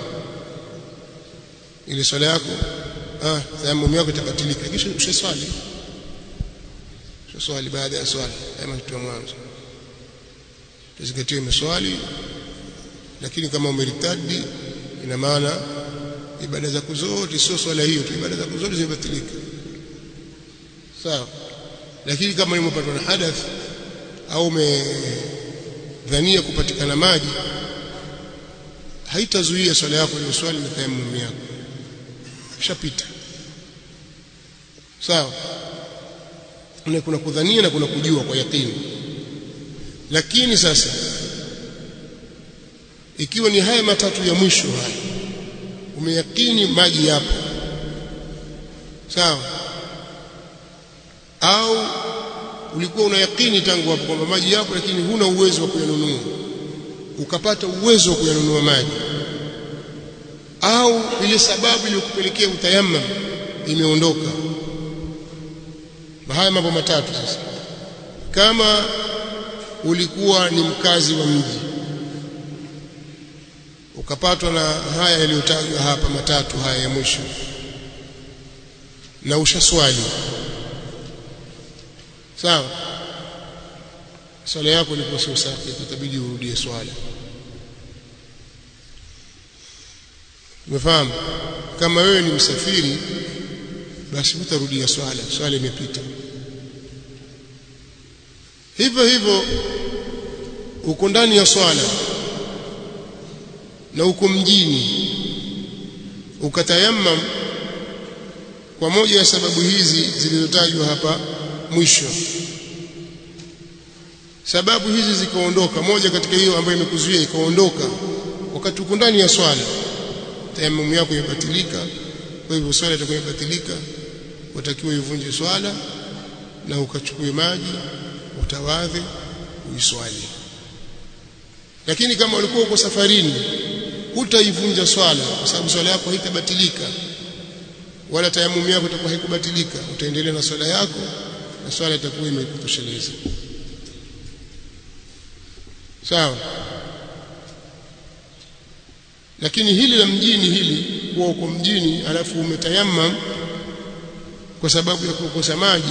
ile swala yako ah tayammum yako itabatilika, kisha usha swali usha swali baada ya swala kama kitu ya mwanzo tuzingatie maswali. Lakini kama umeritadi, ina maana ibada zako zote, sio swala hiyo tu, ibada zako zote zimebatilika, sawa. Lakini kama umepatwa na hadath au umedhania kupatikana maji, haitazuia swala yako ile swali na tayammum yako, shapita, sawa. Na kuna kudhania na kuna kujua kwa yakini. Lakini sasa ikiwa ni haya matatu ya mwisho haya, umeyakini maji yapo, sawa, au ulikuwa unayakini tangu hapo kwamba maji yapo, lakini huna uwezo wa kuyanunua, ukapata uwezo wa kuyanunua maji, au ile sababu iliyokupelekea utayammam imeondoka. Haya mambo matatu sasa. Kama ulikuwa ni mkazi wa mji ukapatwa na haya yaliyotajwa hapa matatu haya ya mwisho, na ushaswali, sawa, swala yako ilikuwa sio sahihi, itabidi urudie swala. Umefahamu? Kama wewe ni msafiri, basi utarudia swala, swala imepita. Hivyo hivyo uko ndani ya swala na uko mjini, ukatayammam kwa moja ya sababu hizi zilizotajwa hapa mwisho, sababu hizi zikaondoka, moja katika hiyo ambayo imekuzuia ikaondoka wakati uko ndani ya swala, tayammum yako imebatilika. Kwa hivyo swala itakuwa imebatilika, utakiwa ivunje swala na ukachukue maji utawadhe uiswali. Lakini kama ulikuwa uko safarini, hutaivunja swala kwa sababu swala yako haitabatilika wala tayammum yako itakuwa haikubatilika. Utaendelea na swala yako na swala itakuwa imekutosheleza. Sawa? Lakini hili la mjini hili, kuwa uko mjini alafu umetayammam kwa sababu ya kukosa maji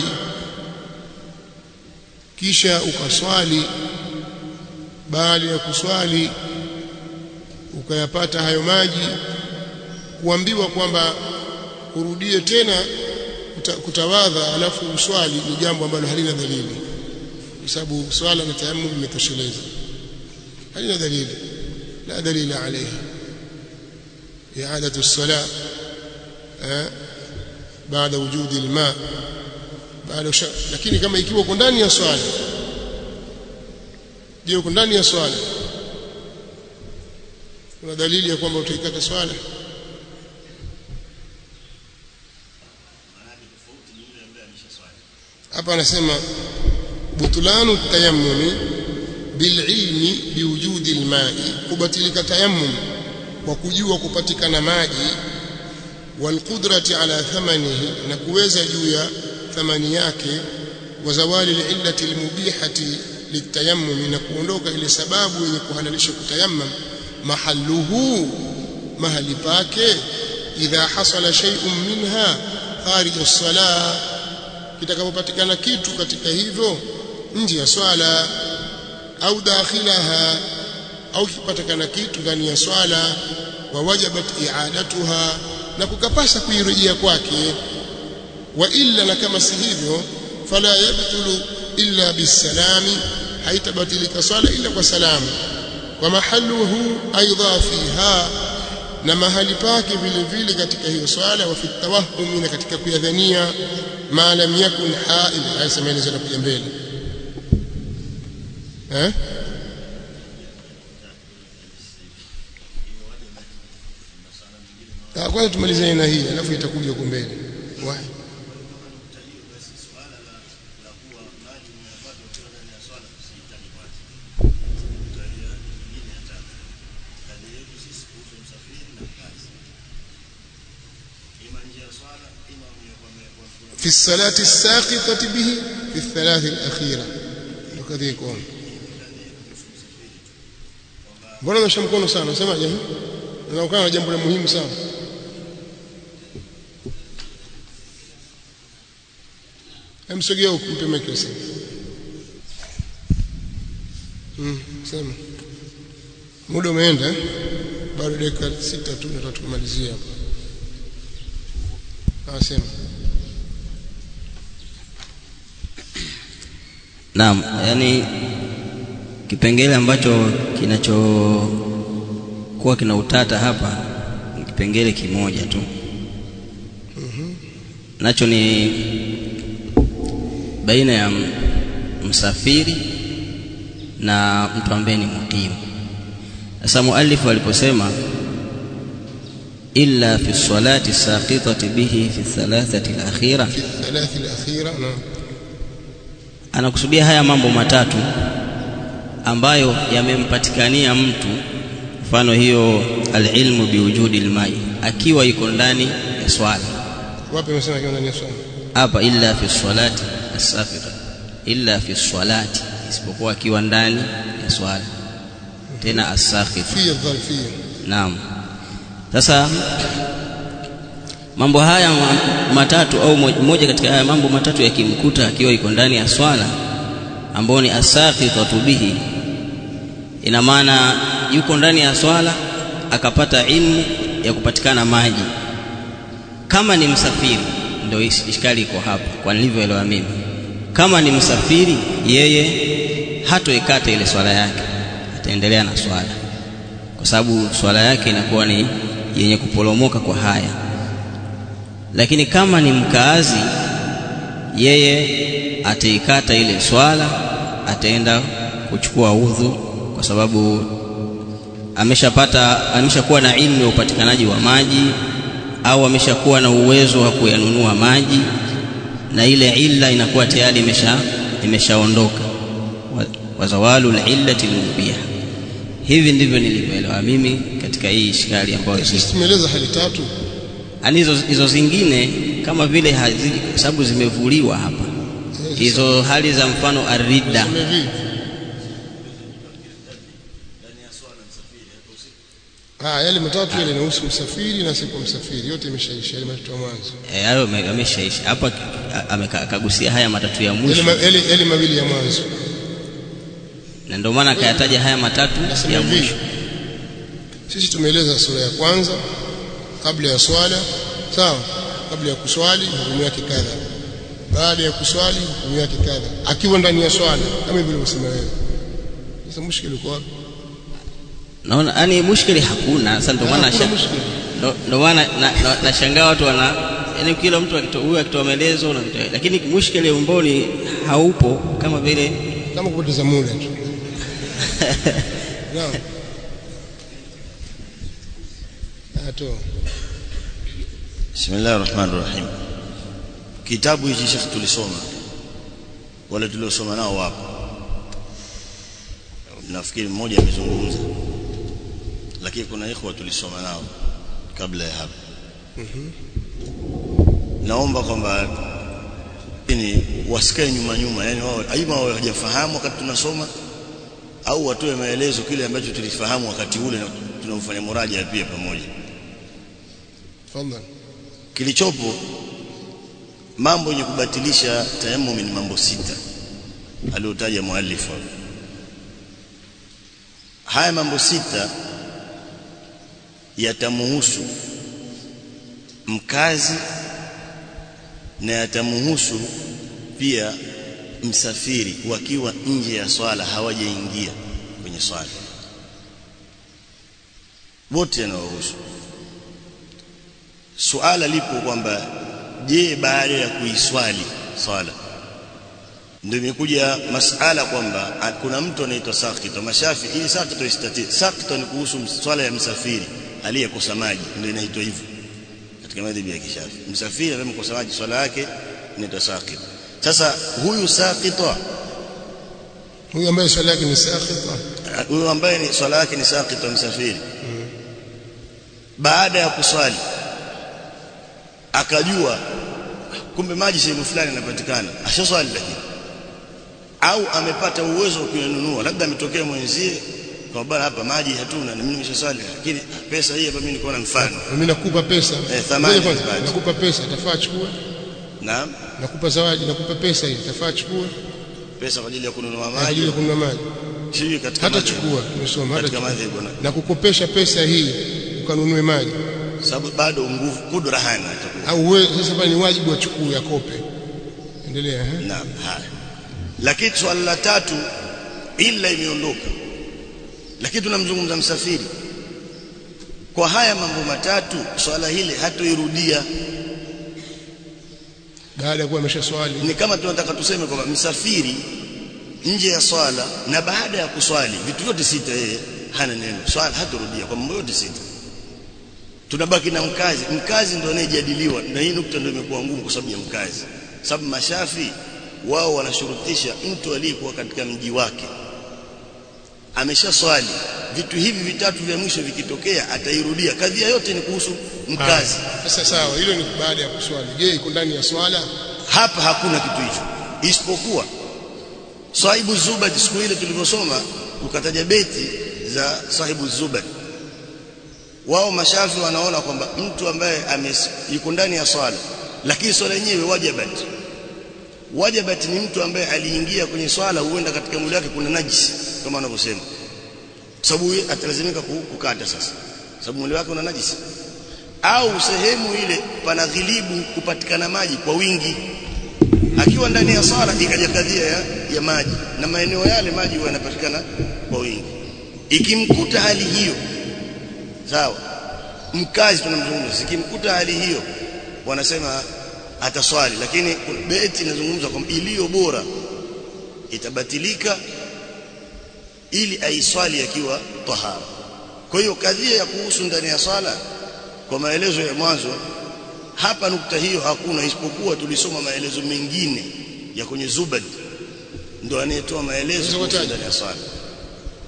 kisha ukaswali, baada ya kuswali ukayapata hayo maji, kuambiwa kwamba urudie tena kutawadha alafu uswali ni jambo ambalo halina dalili, kwa sababu swala na tayammum imetosheleza, halina dalili, la dalila alayha i'adatu as-salah baada wujudi al-ma baada. Lakini kama ikiwa uko ndani ya swala, je, uko ndani ya swala, kuna dalili ya kwamba utaikata swala? Hapa anasema butulanu tayammumi bililmi biwujudi alma'i, kubatilika tayammum kwa kujua kupatikana maji, walqudrati ala thamanihi, na kuweza juu ya thamani yake, wa zawali alillati almubihati litayammum, na kuondoka ile sababu yenye kuhalalisha kutayammum. Mahalluhu, mahali pake, idha hasala shay'un minha kharij as-salah, kitakapopatikana kitu katika hivyo nje ya swala, au dakhilaha, au kipatikana kitu ndani ya swala, wa wajabat i'adatuha, na kukapasa kuirejea kwake. Wa illa, na kama si hivyo, fala yabtulu illa bisalami, haitabatilika swala illa kwa salamu. Wa mahalluhu aidha fiha, na mahali pake vile vile katika hiyo swala, wa fi tawahhum, na katika kuyadhania, ma lam yakun hail. Haya maelezo yanakuja mbele eh Ah, kwanza tumalizane na hii alafu itakuja huko mbele. Wahi. في الصلاة الساقطة به في الثلاث الأخيرة وكذا يكون. Mbona unashamkono sana? Unasemaje? Unaokana jambo la muhimu sana. Emsogea huko mpe mic sasa. Mm, sema. Muda umeenda eh? Bado dakika sita tu nataka tukumalizie hapa. Ah, sema. Naam, yani kipengele ambacho kinachokuwa kina utata hapa ni kipengele kimoja tu. Mhm. Nacho ni baina ya msafiri na mtu ambaye ni mukimu. Sasa muallif aliposema illa fi salati saqitati bihi fi thalathati al-akhira, fi thalathati al-akhira, na anakusudia haya mambo matatu ambayo yamempatikania mtu, mfano hiyo alilmu biwujudi almai, akiwa yuko ndani ya swala. Wapi umesema akiwa ndani ya swala? Hapa illa fi salati as-safira, illa fi salati, isipokuwa akiwa ndani ya swala. Tena as-sakhir fi dharfiyya. Naam. Sasa mambo haya matatu au moja katika haya mambo matatu yakimkuta akiwa yuko ndani ya swala, ambao ni as-saqitatu bihi, ina maana yuko ndani ya swala akapata ilmu ya kupatikana maji. Kama ni msafiri, ndio ishkali iko hapa kwa nilivyoelewa mimi. Kama ni msafiri, yeye hatoikata ile swala yake, ataendelea na swala, kwa sababu swala yake inakuwa ni yenye kuporomoka kwa haya. Lakini kama ni mkaazi, yeye ataikata ile swala, ataenda kuchukua udhu, kwa sababu ameshapata ameshakuwa na ilmu ya upatikanaji wa maji, au ameshakuwa na uwezo wa kuyanunua maji, na ile illa inakuwa tayari imesha imeshaondoka, wa zawalu al-illati al-mubiha. Hivi ndivyo nilivyoelewa mimi katika hii ishkali ambayo sisi tumeeleza hali tatu. Ani hizo hizo zingine kama vile haziji kwa sababu zimevuliwa hapa. Hizo hali za mfano arida. Ah, yale matatu yale yanahusu msafiri na siku msafiri, yote imeshaisha yale matatu ya mwanzo. Eh, hayo yameshaisha. Hapa amekagusia haya matatu ya mwisho. Yale yale mawili ya mwanzo. Na ndio maana akayataja haya matatu ya mwisho. Sisi tumeeleza sura ya kwanza kabla ya swala, sawa? Kabla ya kuswali hukumu yake kadha. Baada ya kuswali hukumu yake kadha. Akiwa ndani ya swala kama vile usema wewe. Sasa mushkili uko wapi? Naona yani mushkili hakuna. Sasa ndio maana ndio maana nashangaa watu wana yani kila mtu akitoa akitoa maelezo na vitu, lakini mushkili umboni haupo kama vile kama kupoteza muda tu. Naam. Ato. Bismillahir Rahmanir Rahim. Kitabu hiki Sheikh tulisoma wale tuliosoma nao wapo. Nafikiri mmoja amezungumza. Lakini kuna ikhwa tulisoma nao kabla ya hapo. Mhm. Naomba kwamba ni wasikae nyuma nyuma, yani wao aima wao hawajafahamu wakati tunasoma au watoe maelezo kile ambacho tulifahamu wakati ule tunamfanya muraja pia pamoja. Tafadhali. Kilichopo mambo yenye kubatilisha tayammum ni mambo sita aliotaja muallifu. Haya mambo sita yatamuhusu mkazi na yatamuhusu pia msafiri wakiwa nje ya swala hawajaingia kwenye swala. Wote yanawahusu. Suala lipo kwamba je, baada ya kuiswali swala ndio imekuja masala kwamba kuna mtu anaitwa sakito. Mashafi hii sakito istati sakito ni kuhusu swala ya msafiri aliyekosa maji, ndio inaitwa hivyo katika madhhabi ya Kishafi. Msafiri aliyekosa maji swala yake inaitwa sakito. Sasa huyu sakito, huyu ambaye swala yake ni sakito, huyu ambaye ni swala yake ni sakito msafiri, hmm. baada ya kuswali akajua kumbe maji sehemu fulani yanapatikana, ashaswali lakini au amepata uwezo wa kununua, labda ametokea mwenzie kwa bwana hapa maji hatuna na mimi nimeshaswali, lakini pesa hii hapa mimi niko na mfano, mimi nakupa pesa eh, thamani nakupa pesa tafaa chukua. Naam, nakupa zawadi, nakupa pesa hii tafaa chukua pesa kwa ajili ya kununua maji, kwa ajili ya kununua maji sio katika hata chukua. Tumesoma hata kama na kukopesha pesa hii ukanunue maji, sababu bado nguvu kudra hana atakuwa au wewe sasa bali ni wajibu achukue akope. Endelea. Eh, naam. Haya, lakini swala la tatu ila imeondoka, lakini tunamzungumza msafiri. Kwa haya mambo matatu swala hili hatoirudia baada ya kuwa ameshaswali. Ni kama tunataka tuseme kwamba msafiri nje ya swala na baada ya kuswali vitu vyote sita yeye hana neno, swala hatorudia kwa mambo yote sita. Tunabaki na mkazi. Mkazi ndio anayejadiliwa, na hii nukta ndio imekuwa ngumu kwa sababu ya mkazi. Sababu mashafi wao wanashurutisha mtu aliyekuwa katika mji wake ameshaswali, vitu hivi vitatu vya mwisho vikitokea atairudia. Kadhia yote ni kuhusu mkazi. Sasa sawa, hilo ni baada ya kuswali. Je, iko ndani ya swala? Hapa hakuna kitu hicho, isipokuwa Sahibu Zubad siku ile tulivyosoma ukataja beti za Sahibu Zubad. Wao mashafi wanaona kwamba mtu ambaye yuko ndani ya swala lakini swala yenyewe wajibat. Wajibat ni mtu ambaye aliingia kwenye swala huenda katika mwili wake kuna najisi kama wanavyosema. Sababu atalazimika kukata sasa. Sababu mwili wake una najisi. Au sehemu ile pana ghilibu kupatikana maji kwa wingi. Akiwa ndani ya swala ikaja kadhia ya, ya maji na maeneo yale maji yanapatikana kwa wingi. Ikimkuta hali hiyo sawa, mkazi tunamzungumza, ikimkuta hali hiyo wanasema ataswali, lakini beti inazungumza kwamba iliyo bora itabatilika ili aiswali akiwa tahara. Kwa hiyo kadhia ya kuhusu ndani ya swala kwa maelezo ya mwanzo hapa nukta hiyo hakuna, isipokuwa tulisoma maelezo mengine ya kwenye Zubad ndio anayetoa maelezo ndani ya swala.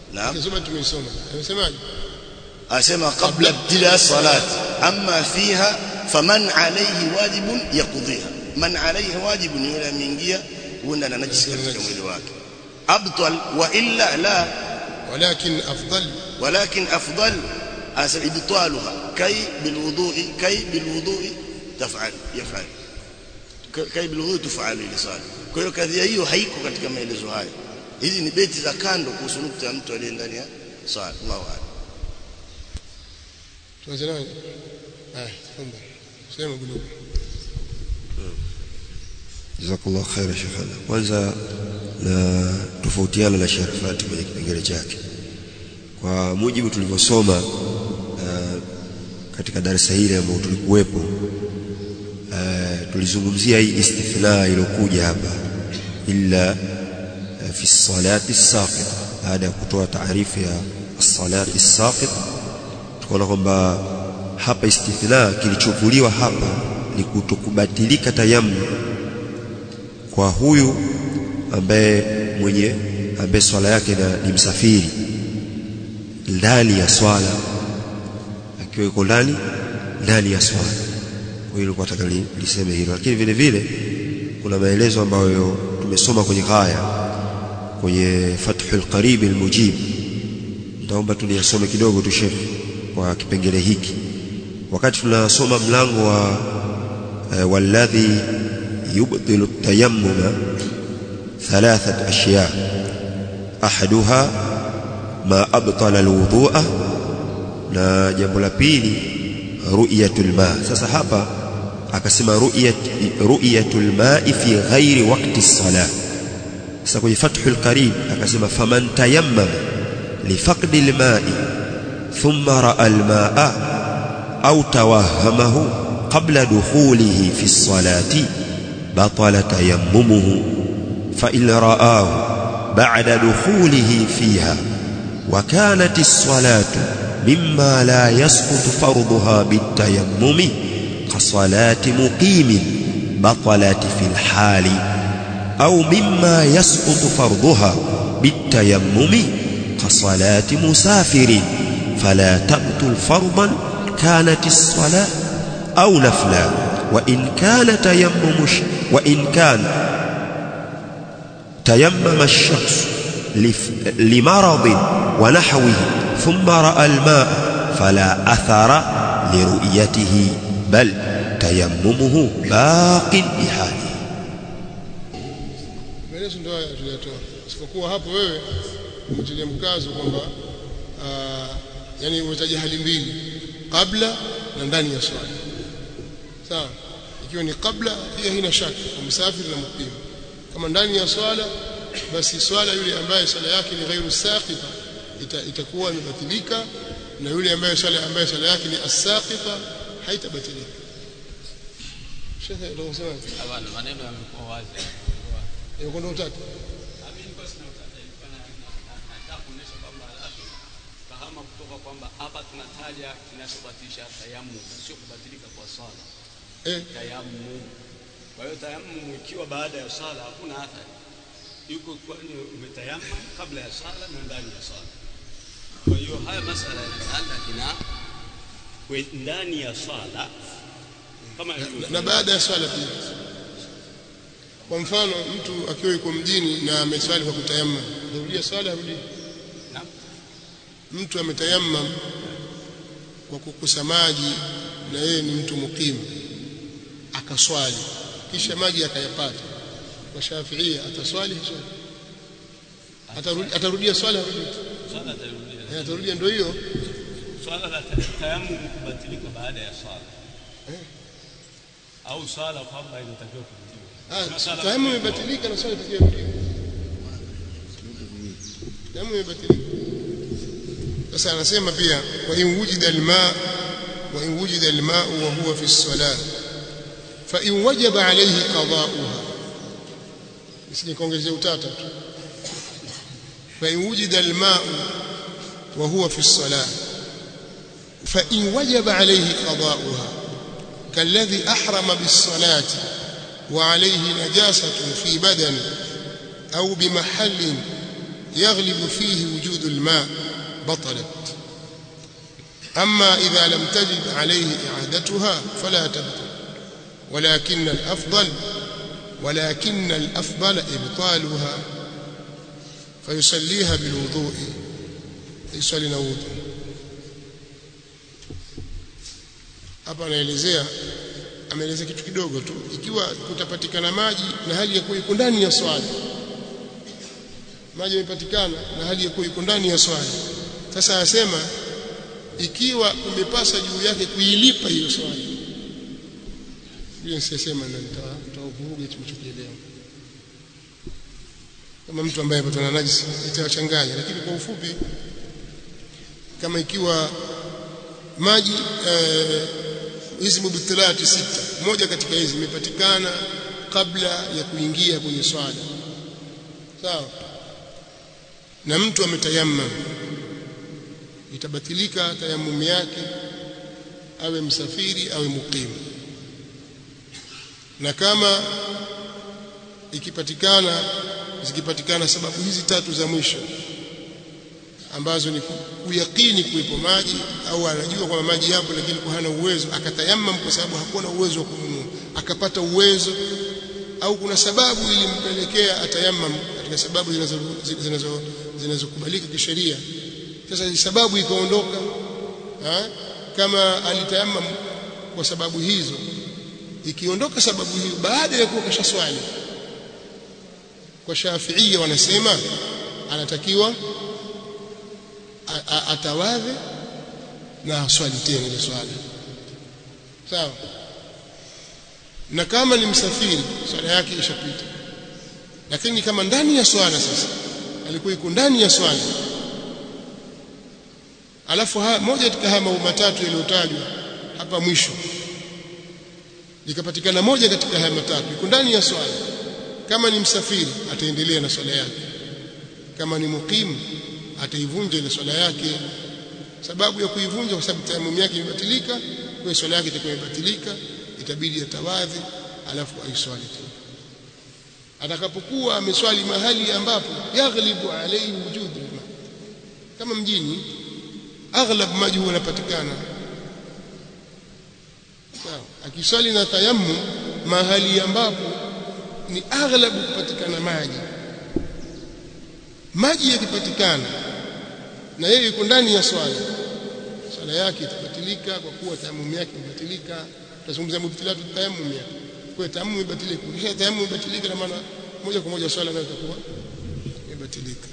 naam Kisoma tumesoma. Amesemaje? asema qabla ibtida salat amma fiha faman alayhi wajibun yaqdiha man alayhi wajibun yule ameingia huenda na najisi katika mwili wake abtal wa illa la walakin afdal walakin afdal asal ibtaluha kay bilwudu'i kay bilwudu'i taf'al yaf'al kay bilwudu'i taf'al li salat kwa hiyo kadhia hiyo haiko katika maelezo haya hizi ni beti za kando kuhusu nukta ya mtu aliye ndani ya sala Allahu a'lam tuanze nayo ah funga sema gulo jazakallahu khair sheikhana kwanza na tofautiana na Sheikh Fatih kwenye kipengele chake kwa mujibu tulivyosoma uh, katika darasa hili ambao tulikuwepo uh, tulizungumzia hii istithna iliyokuja hapa illa uh, fi salati as-saqita baada ya kutoa taarifu ya as-salati as-saqita tukaona kwamba hapa istithna kilichovuliwa hapa ni kutokubatilika tayammum kwa huyu ambaye mwenye ambaye swala yake ni msafiri ndani ya swala akiwa yuko ndani ndani ya swala kwa hiyo nataka liseme hilo lakini vile vile kuna maelezo ambayo tumesoma kwenye ghaya kwenye Fathul Qarib al-Mujib naomba tuliyasome kidogo tu Sheikh kwa kipengele hiki wakati tunasoma mlango wa uh, walladhi yubtilu at-tayammuma ثلاثه اشياء احدها ما ابطل الوضوء na jambo la pili ru'yatul ma sasa hapa akasema ru'yat ru'yatul ma'i fi ghairi waqti as-salah sasa kwenye Fathul Qarib akasema faman tayammama li faqdi al-ma'i thumma ra'a al-ma'a aw tawahhamahu qabla dukhulihi fi as-salati batala tayammumuhu فإن رآه بعد دخوله فيها وكانت الصلاة مما لا يسقط فرضها بالتيمم كصلاة مقيم بطلت في الحال أو مما يسقط فرضها بالتيمم كصلاة مسافر فلا تبطل فرضا كانت الصلاة أو نفلا وإن كان تيمم وإن كان تيمم الشخص لمرض ونحوه ثم رأى الماء فلا أثر لرؤيته بل تيممه باق بحاله maelezo ndio haya tuliyatoa isipokuwa hapo wewe umetilia mkazo kwamba yani umetaja hali mbili kabla na ndani ya swala sawa ikiwa ni kabla hiyo haina shaka kwa msafiri na mukim kama ndani ya swala basi swala yule ambaye swala yake ni ghairu saqita ita, itakuwa imebatilika na yule ambaye swala ambaye swala yake ni as-saqita haitabatilika shekhe ndio unasema hapana maneno yamekuwa wazi yuko ndo utata mimi niko sina utata ilikuwa nataka kuonesha kwamba fahamu kutoka kwamba hapa tunataja kinachobatisha tayammum sio kubatilika kwa swala eh tayammum kwa hiyo tayammum ikiwa baada ya sala hakuna athari yuko kwani umetayammum kabla ya sala na ndani ya sala kwa hiyo haya masala yanatanda kina ndani ya sala kama na, na baada ya swala pia kwa mfano mtu akiwa yuko mjini na ameswali kwa kutayammum rudia swala rudi na mtu ametayammum kwa kukusa maji na yeye ni mtu mukimu akaswali kisha maji akayapata kwa Shafiia ataswali swali atarudi atarudia swala rudi swala atarudia atarudia ndio hiyo swala la tayammum kubatilika baada ya swala eh au swala kwamba inatakiwa kurudiwa ah tayammum imebatilika na swala itakiwa kurudiwa tayammum imebatilika sasa anasema pia wa in wujida alma wa in wujida alma wa huwa fi as-salah fa in wajaba alayhi qada'uha nisikuongezea utata tu fa in wujida alma wa huwa fi as-salah fa in wajaba alayhi qada'uha kalladhi ahrama bis-salati wa alayhi najasatun fi badani au bimahallin يغلب فيه وجود الماء بطلت. أما إذا لم تجد عليه إعادتها فلا تبطل، ولكن الأفضل ولكن الأفضل إبطالها، فيصليها بالوضوء، يصلي na wudu. Hapa anaelezea ameelezea kitu kidogo tu, ikiwa kutapatikana maji na hali ya kuwa iko ndani ya swala, maji yamepatikana na hali ya kuwa iko ndani ya swala. Sasa asema ikiwa umepasa juu yake kuilipa hiyo swala, hiyo sisema na nitavuruga tulichokielewa. Kama mtu ambaye anapata na najisi itawachanganya, lakini kwa ufupi, kama ikiwa maji hizi mubtilati sita, moja katika hizi imepatikana kabla ya kuingia kwenye swala, sawa, na mtu ametayammam, itabatilika tayammum yake, awe msafiri awe mukim. Na kama ikipatikana zikipatikana sababu hizi tatu za mwisho ambazo ni kuyakini kuwepo maji, au anajua kwamba maji yapo lakini hana uwezo, akatayammam kwa sababu hakuna uwezo wa kununua, akapata uwezo, au kuna sababu ilimpelekea atayammam katika sababu zinazo zinazokubalika kisheria. Sasa hii sababu ikaondoka, kama alitayammam kwa sababu hizo, ikiondoka sababu hiyo baada ya kuwa kasha swali, kwa Shafi'ia wanasema anatakiwa atawadhe na aswali tena ile swala, sawa. Na kama ni msafiri swala yake ishapita, lakini kama ndani ya swala, sasa alikuwa yuko ndani ya swala, alafu ha, moja katika haya mambo matatu yaliyotajwa hapa mwisho likapatikana moja katika haya matatu, yuko ndani ya swala, kama ni msafiri ataendelea na swala yake, kama ni mukim ataivunja ile swala yake. Sababu ya kuivunja kwa sababu tayammum yake imebatilika, kwa swala yake itakuwa imebatilika, itabidi atawadhi alafu aiswali tena. Atakapokuwa ameswali mahali ambapo yaghlibu alayhi wujud alma, kama mjini aghlab maji huwa yanapatikana, sawa. Akiswali na tayammum mahali ambapo ni aghlabu kupatikana maji, maji yakipatikana na yeye yuko ndani ya swala, swala yake itabatilika kwa kuwa tayammum yake imebatilika. Tutazungumzia mubtilatu tayammum yake, kwa tayammum imebatilika, kisha tayammum imebatilika, na maana moja kwa moja swala nayo itakuwa imebatilika.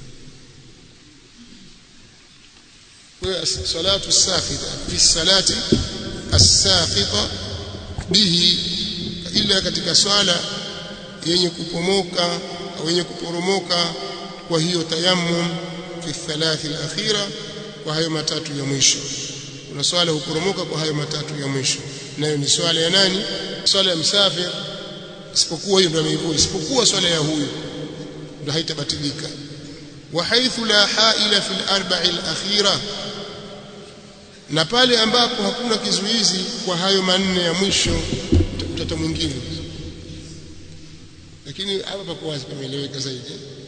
Kwa salatu as-saqita fi salati as-saqita bihi, ila katika swala yenye kupomoka au yenye kuporomoka kwa hiyo tayammum, fi thalathi al-akhira, kwa hayo matatu ya mwisho. Kuna swala huporomoka kwa hayo matatu ya mwisho, nayo ni swala ya nani? Swala ya msafir, isipokuwa hiyo ndio ameivua, isipokuwa swala ya huyo ndio haitabatilika. Wa haithu la haila fi al-arba'i al-akhira, na pale ambapo hakuna kizuizi kwa hayo manne ya mwisho, utata mwingine, lakini hapa pako wazi pameeleweka zaidi.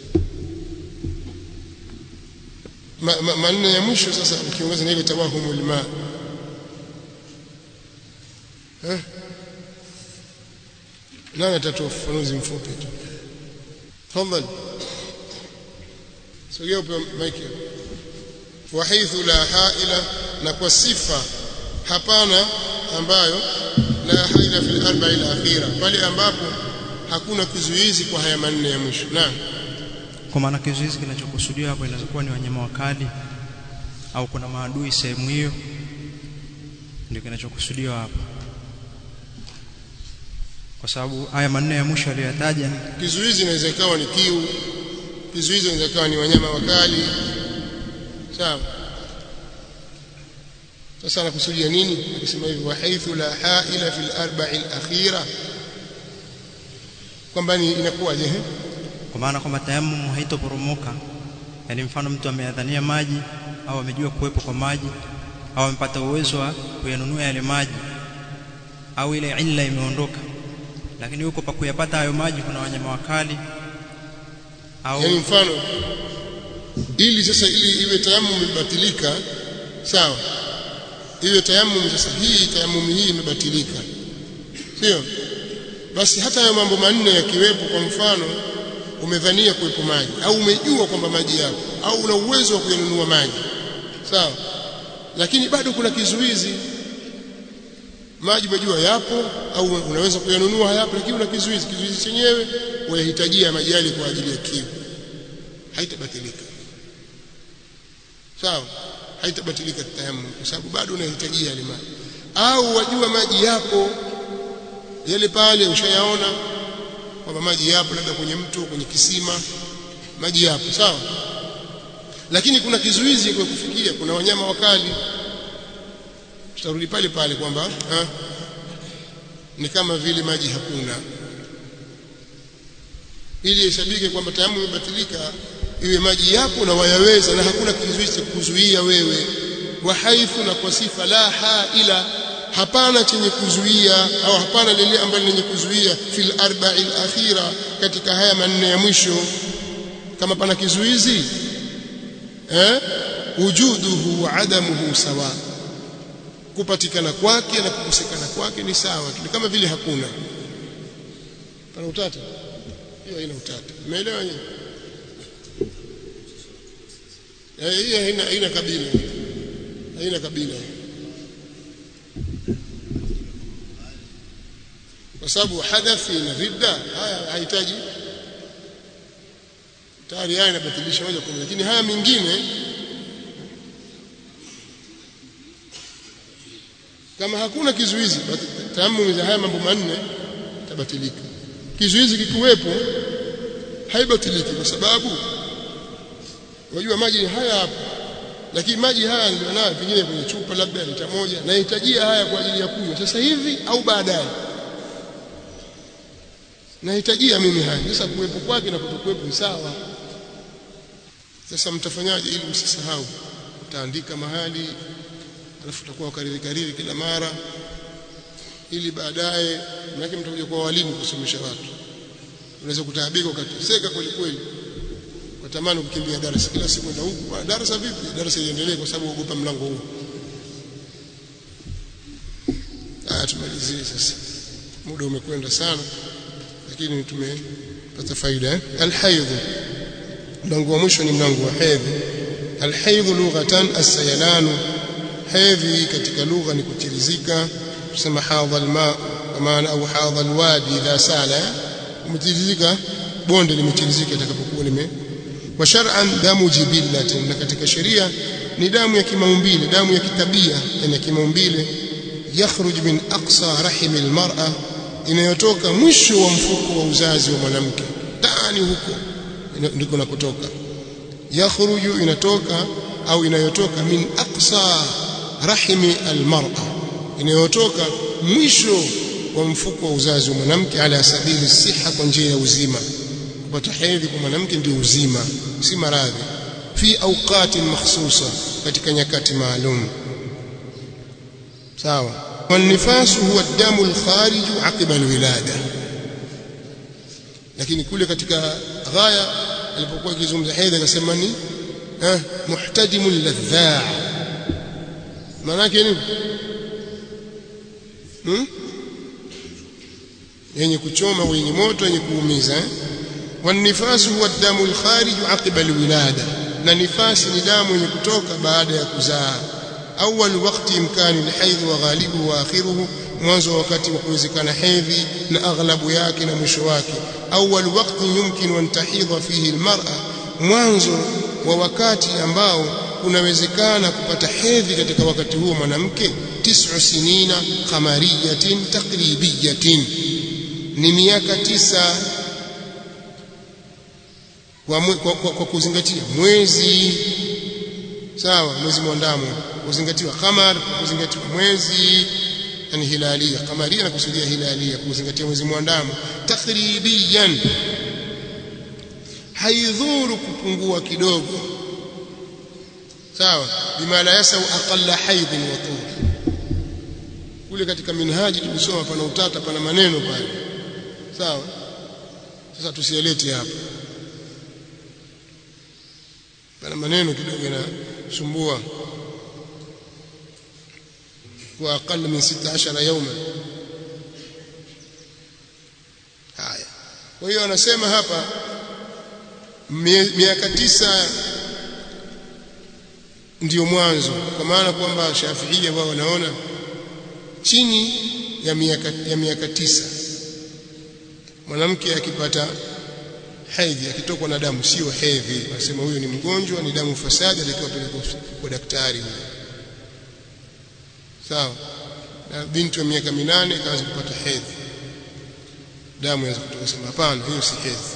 Manne ya mwisho sasa ukiongeza na ile tawahumul ma, eh, nani atatoa ufafanuzi mfupi tu? Tafadhali sogea upe mic. Wa haithu la haila, na kwa sifa hapana ambayo la haila fil arba'il akhira, pale ambapo hakuna kizuizi kwa haya manne ya mwisho. Naam, kwa maana kizuizi kinachokusudiwa hapo inaweza kuwa ni wanyama wakali au kuna maadui sehemu hiyo, ndio kinachokusudiwa hapo, kwa sababu haya manne ya mwisho aliyotaja. Kizuizi inaweza ikawa ni kiu, kizuizi inaweza ikawa ni wanyama wakali, sawa. Sasa anakusudia nini akisema hivi wa haithu la haila fil arba'il akhira, kwamba ni inakuwaje? Kwa maana kwamba tayammum haitoporomoka, yani mfano mtu ameadhania maji au amejua kuwepo kwa maji au amepata uwezo wa kuyanunua yale maji, au ile illa imeondoka, lakini huko pa kuyapata hayo maji kuna wanyama wakali, au yani mfano ili sasa ili iwe tayammum imebatilika sawa iwe tayammum sasa hii tayammum hii imebatilika sio basi hata hayo mambo manne yakiwepo kwa mfano umedhania kuwepo maji au umejua kwamba maji yapo au una uwezo wa kuyanunua maji sawa lakini bado kuna kizuizi maji umejua yapo au unaweza kuyanunua hayapo lakini una kizuizi kizuizi chenyewe unahitajia maji yale kwa ajili ya kiu haitabatilika sawa haitabatilika tayammum kwa sababu bado unahitajia yale maji au wajua maji yapo yale pale ushayaona kwamba maji yapo labda kwenye mto kwenye kisima maji yapo sawa lakini kuna kizuizi kwa kufikia kuna wanyama wakali tutarudi pale pale kwamba ni kama vile maji hakuna ili isabike kwamba tayammum imebatilika iwe maji yapo na wayaweza na hakuna kizuizi kuzuia wewe wa haithu na kwa sifa la haila hapana chenye kuzuia au hapana lile ambalo lenye kuzuia fil arba'il akhira katika haya manne ya mwisho kama pana kizuizi eh wujuduhu wa adamuhu sawa kupatikana kwake na kukosekana kwake ni sawa ni kama vile hakuna pana utata hiyo haina utata umeelewa nini eh hiyo haina haina kabila haina kabila kwa sababu hadathi na ridda haya hahitaji tayari haya inabatilisha moja kwa moja lakini haya mengine kama hakuna kizuizi tayammum za haya mambo manne tabatilika kizuizi kikiwepo haibatiliki kwa sababu unajua maji haya hapo lakini maji haya ndio nayo pengine kwenye chupa labda lita moja na hitajia haya kwa ajili ya kunywa sasa hivi au baadaye nahitajia mimi haya sasa kuwepo kwake na kutokuwepo sawa sasa mtafanyaje ili msisahau utaandika mahali alafu utakuwa kariri kariri kila mara ili baadaye maana mtakuja kwa walimu kusomesha watu unaweza kutaabika ukateseka kweli kweli utamani kukimbia darasa kila siku na huko darasa vipi darasa iendelee kwa sababu uogopa mlango huu ah tumalizie sasa muda umekwenda sana lakini tumepata faida eh alhaidh mlango wa mwisho ni mlango wa hedhi alhaidh lughatan as-sayalanu hedhi katika lugha ni kutilizika tusema hadha alma kwa maana au hadha alwadi idha sala umetilizika bonde limetilizika itakapokuwa lime wa shar'an damu jibillatin na katika sheria ni damu ya kimaumbile damu ya kitabia yani kimaumbile yakhruj min aqsa rahim almar'a inayotoka mwisho wa mfuko wa uzazi wa mwanamke ndani huko ndiko nakotoka yakhruju inatoka au inayotoka min aqsa rahimi almar'a inayotoka mwisho wa mfuko wa uzazi wa mwanamke ala sabili siha kwa njia ya uzima kupata hedhi kwa mwanamke ndio uzima si maradhi fi awqatin makhsusa katika nyakati maalum sawa والنفاس هو الدم الخارج عقب الولاده lakini kule katika ghaya alipokuwa akizungumza hedhi akasema ni eh muhtadimul ladhaa maana yake nini hmm? yenye kuchoma wenye moto yenye kuumiza eh? والنفاس هو الدم الخارج عقب الولاده na nifasi ni damu yenye kutoka baada ya kuzaa أول وقت إمكان الحيض وغالبه وآخره mwanzo wakati wa kuwezekana hedhi na aghlabu yake na mwisho wake awwal waqti yumkin an tahidha fihi almar'a mwanzo wa wakati ambao kunawezekana kupata hedhi katika wakati huo mwanamke tis'u sinina qamariyatin taqribiyatin ni miaka tisa kwa, kwa, kwa, kwa kuzingatia mwezi sawa mwezi mwandamo kuzingatiwa qamar kuzingatiwa mwezi yani hilalia qamaria na kusudia hilalia kuzingatia mwezi mwandamo takribiyan haidhuru kupungua kidogo sawa bima la yasau aqalla haidhin wa tur kule katika minhaji tulisoma pana utata pana maneno pale sawa sasa tusielete hapa kana maneno kidogo yanasumbua wa aqall min sita ashara yawma. Haya, kwa hiyo anasema hapa miaka tisa ndio mwanzo, kwa maana kwamba Shafi'i wao wanaona chini ya miaka ya miaka tisa mwanamke akipata hedhi, akitokwa na damu, sio hedhi, wanasema huyo ni mgonjwa, ni damu fasadi, alikuwa pelekwa kwa daktari huyo. Sawa. Na binti wa miaka minane kaanza kupata hedhi, damu inaanza kutoka, sema hapana, hiyo si hedhi.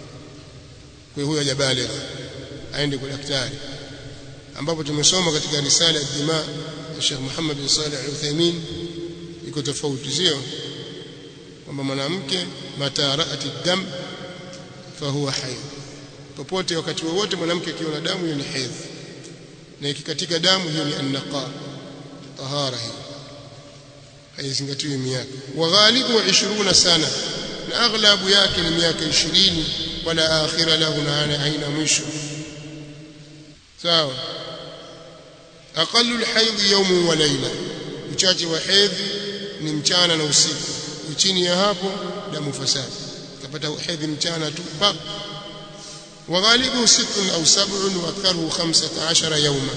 Kwa hiyo huyo hajabaligh, aende kwa daktari, ambapo tumesoma katika risala ad-dima ya Sheikh Muhammad bin Salih al-Uthaymeen iko tofauti, sio kwamba mwanamke mata ra'ati dam fa huwa hayd, popote wakati wowote mwanamke akiona damu hiyo ni hedhi, na ikikatika damu hiyo ni an-naqa, tahara, hiyo haizingatiwi miaka. Wa ghalibu ishirini sana, na aghlabu yake ni miaka ishirini, wala akhira lahu, na haina mwisho. Sawa. Aqallu al-hayd yawmun wa layla, uchache wa hedhi ni mchana na usiku. Chini ya hapo damu fasadi, kapata hedhi mchana tu pa. Wa ghalibu sittun au sab'un wa aktharu khamsata ashara yawma.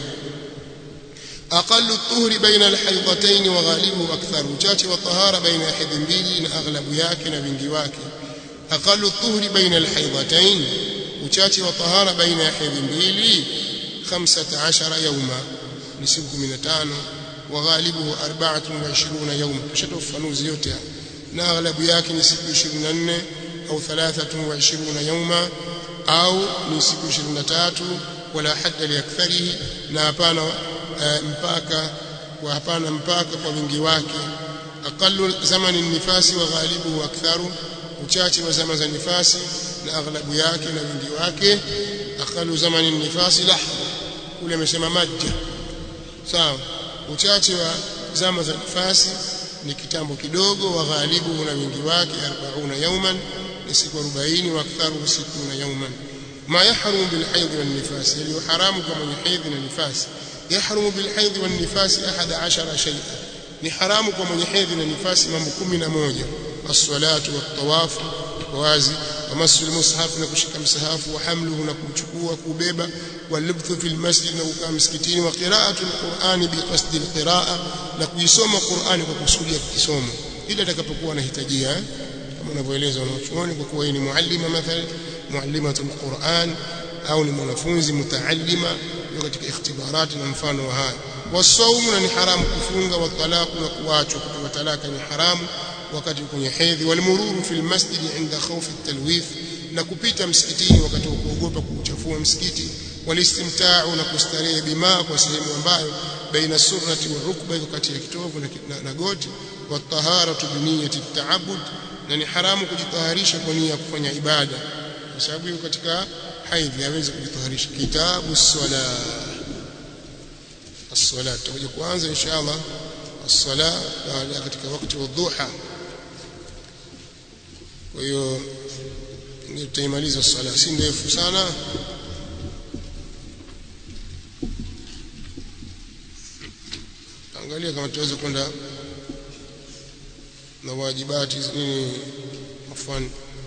Aqallu at-tuhri baina al-haydatayn wa ghalibu aktharu, uchache wa tahara baina ya hedhi mbili na aghlabu yake na wingi wake. Aqallu at-tuhri baina al-haydatayn, uchache wa tahara baina ya hedhi mbili khamsata ashara yawma, ni siku kumi na tano. Wa ghalibuhu arba'atun wa ishiruna yawma, tushatofanuzi yote haya, na aghlabu yake ni siku ishirini na nne au thalathatun wa ishiruna yawma, au ni siku ishirini na tatu. Wala hadda li aktharihi, na hapana uh, mpaka wa hapana mpaka kwa wingi wake. Aqallu zamani nifasi wa ghalibuhu aktharu, uchache wa zama za nifasi na aghlabu yake na wingi wake. Aqallu zamani nifasi lahza, ule amesema majja. Sawa. Uchache wa zama za nifasi ni kitambo kidogo. Wa ghalibu na wingi wake arobaini yawman, ni siku arobaini. Wa aktharu sitini yawman. Ma yahrumu bil haidh wal nifas, yaliyo haramu kwa mwenye hedhi na nifasi. Yahrumu bil haidh wal nifas ahada ashara shay'a, ni haramu kwa mwenye hedhi na nifasi mambo kumi na moja. As-salatu wat tawaf wazi, wa masul mushaf, na kushika msahafu, wa hamluhu, na kuchukua kubeba, wa libthu fil masjid, na kukaa msikitini, wa qira'atu al-Qur'ani bi qasdi al-qira'a, na kuisoma Qur'ani kwa kusudia kusoma ila atakapokuwa anahitajia, kama unavyoeleza wanachuoni, kwa kuwa ni muallima, mathalan muallimatul Qur'an, au ni mwanafunzi mutaallima katika ikhtibarati na mfano wa haya. Wasaumu, na ni haramu kufunga, wa talaqu, na kuachwa, kutoa talaka ni haramu wakati kwenye hedhi. Walmururu fil masjid inda khawf at-talwith, na kupita msikitini wakati wa kuogopa kuchafua msikiti. Walistimta'u, na kustarehe, bima, kwa sehemu ambayo baina surrati wa rukba, kati ya kitovu na, na, na goti. Wa taharatu bi niyyati at-ta'abbud, na ni haramu kujitaharisha kwa nia ya kufanya ibada, kwa sababu yuko katika haidhi hawezi kujitaharisha. Kitabu as-salah, as-salah tutakuja kuanza inshallah as-salah katika wakati wa dhuha. Kwa hiyo nitaimaliza sala, si ndefu sana. Angalia kama tuweza kwenda na wajibati nini, afwan,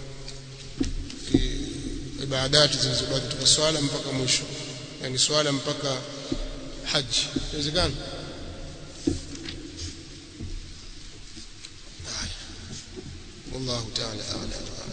ibadati zilizobaki kutoka swala mpaka mwisho, yani swala mpaka haji, inawezekana? والله تعالى أعلم.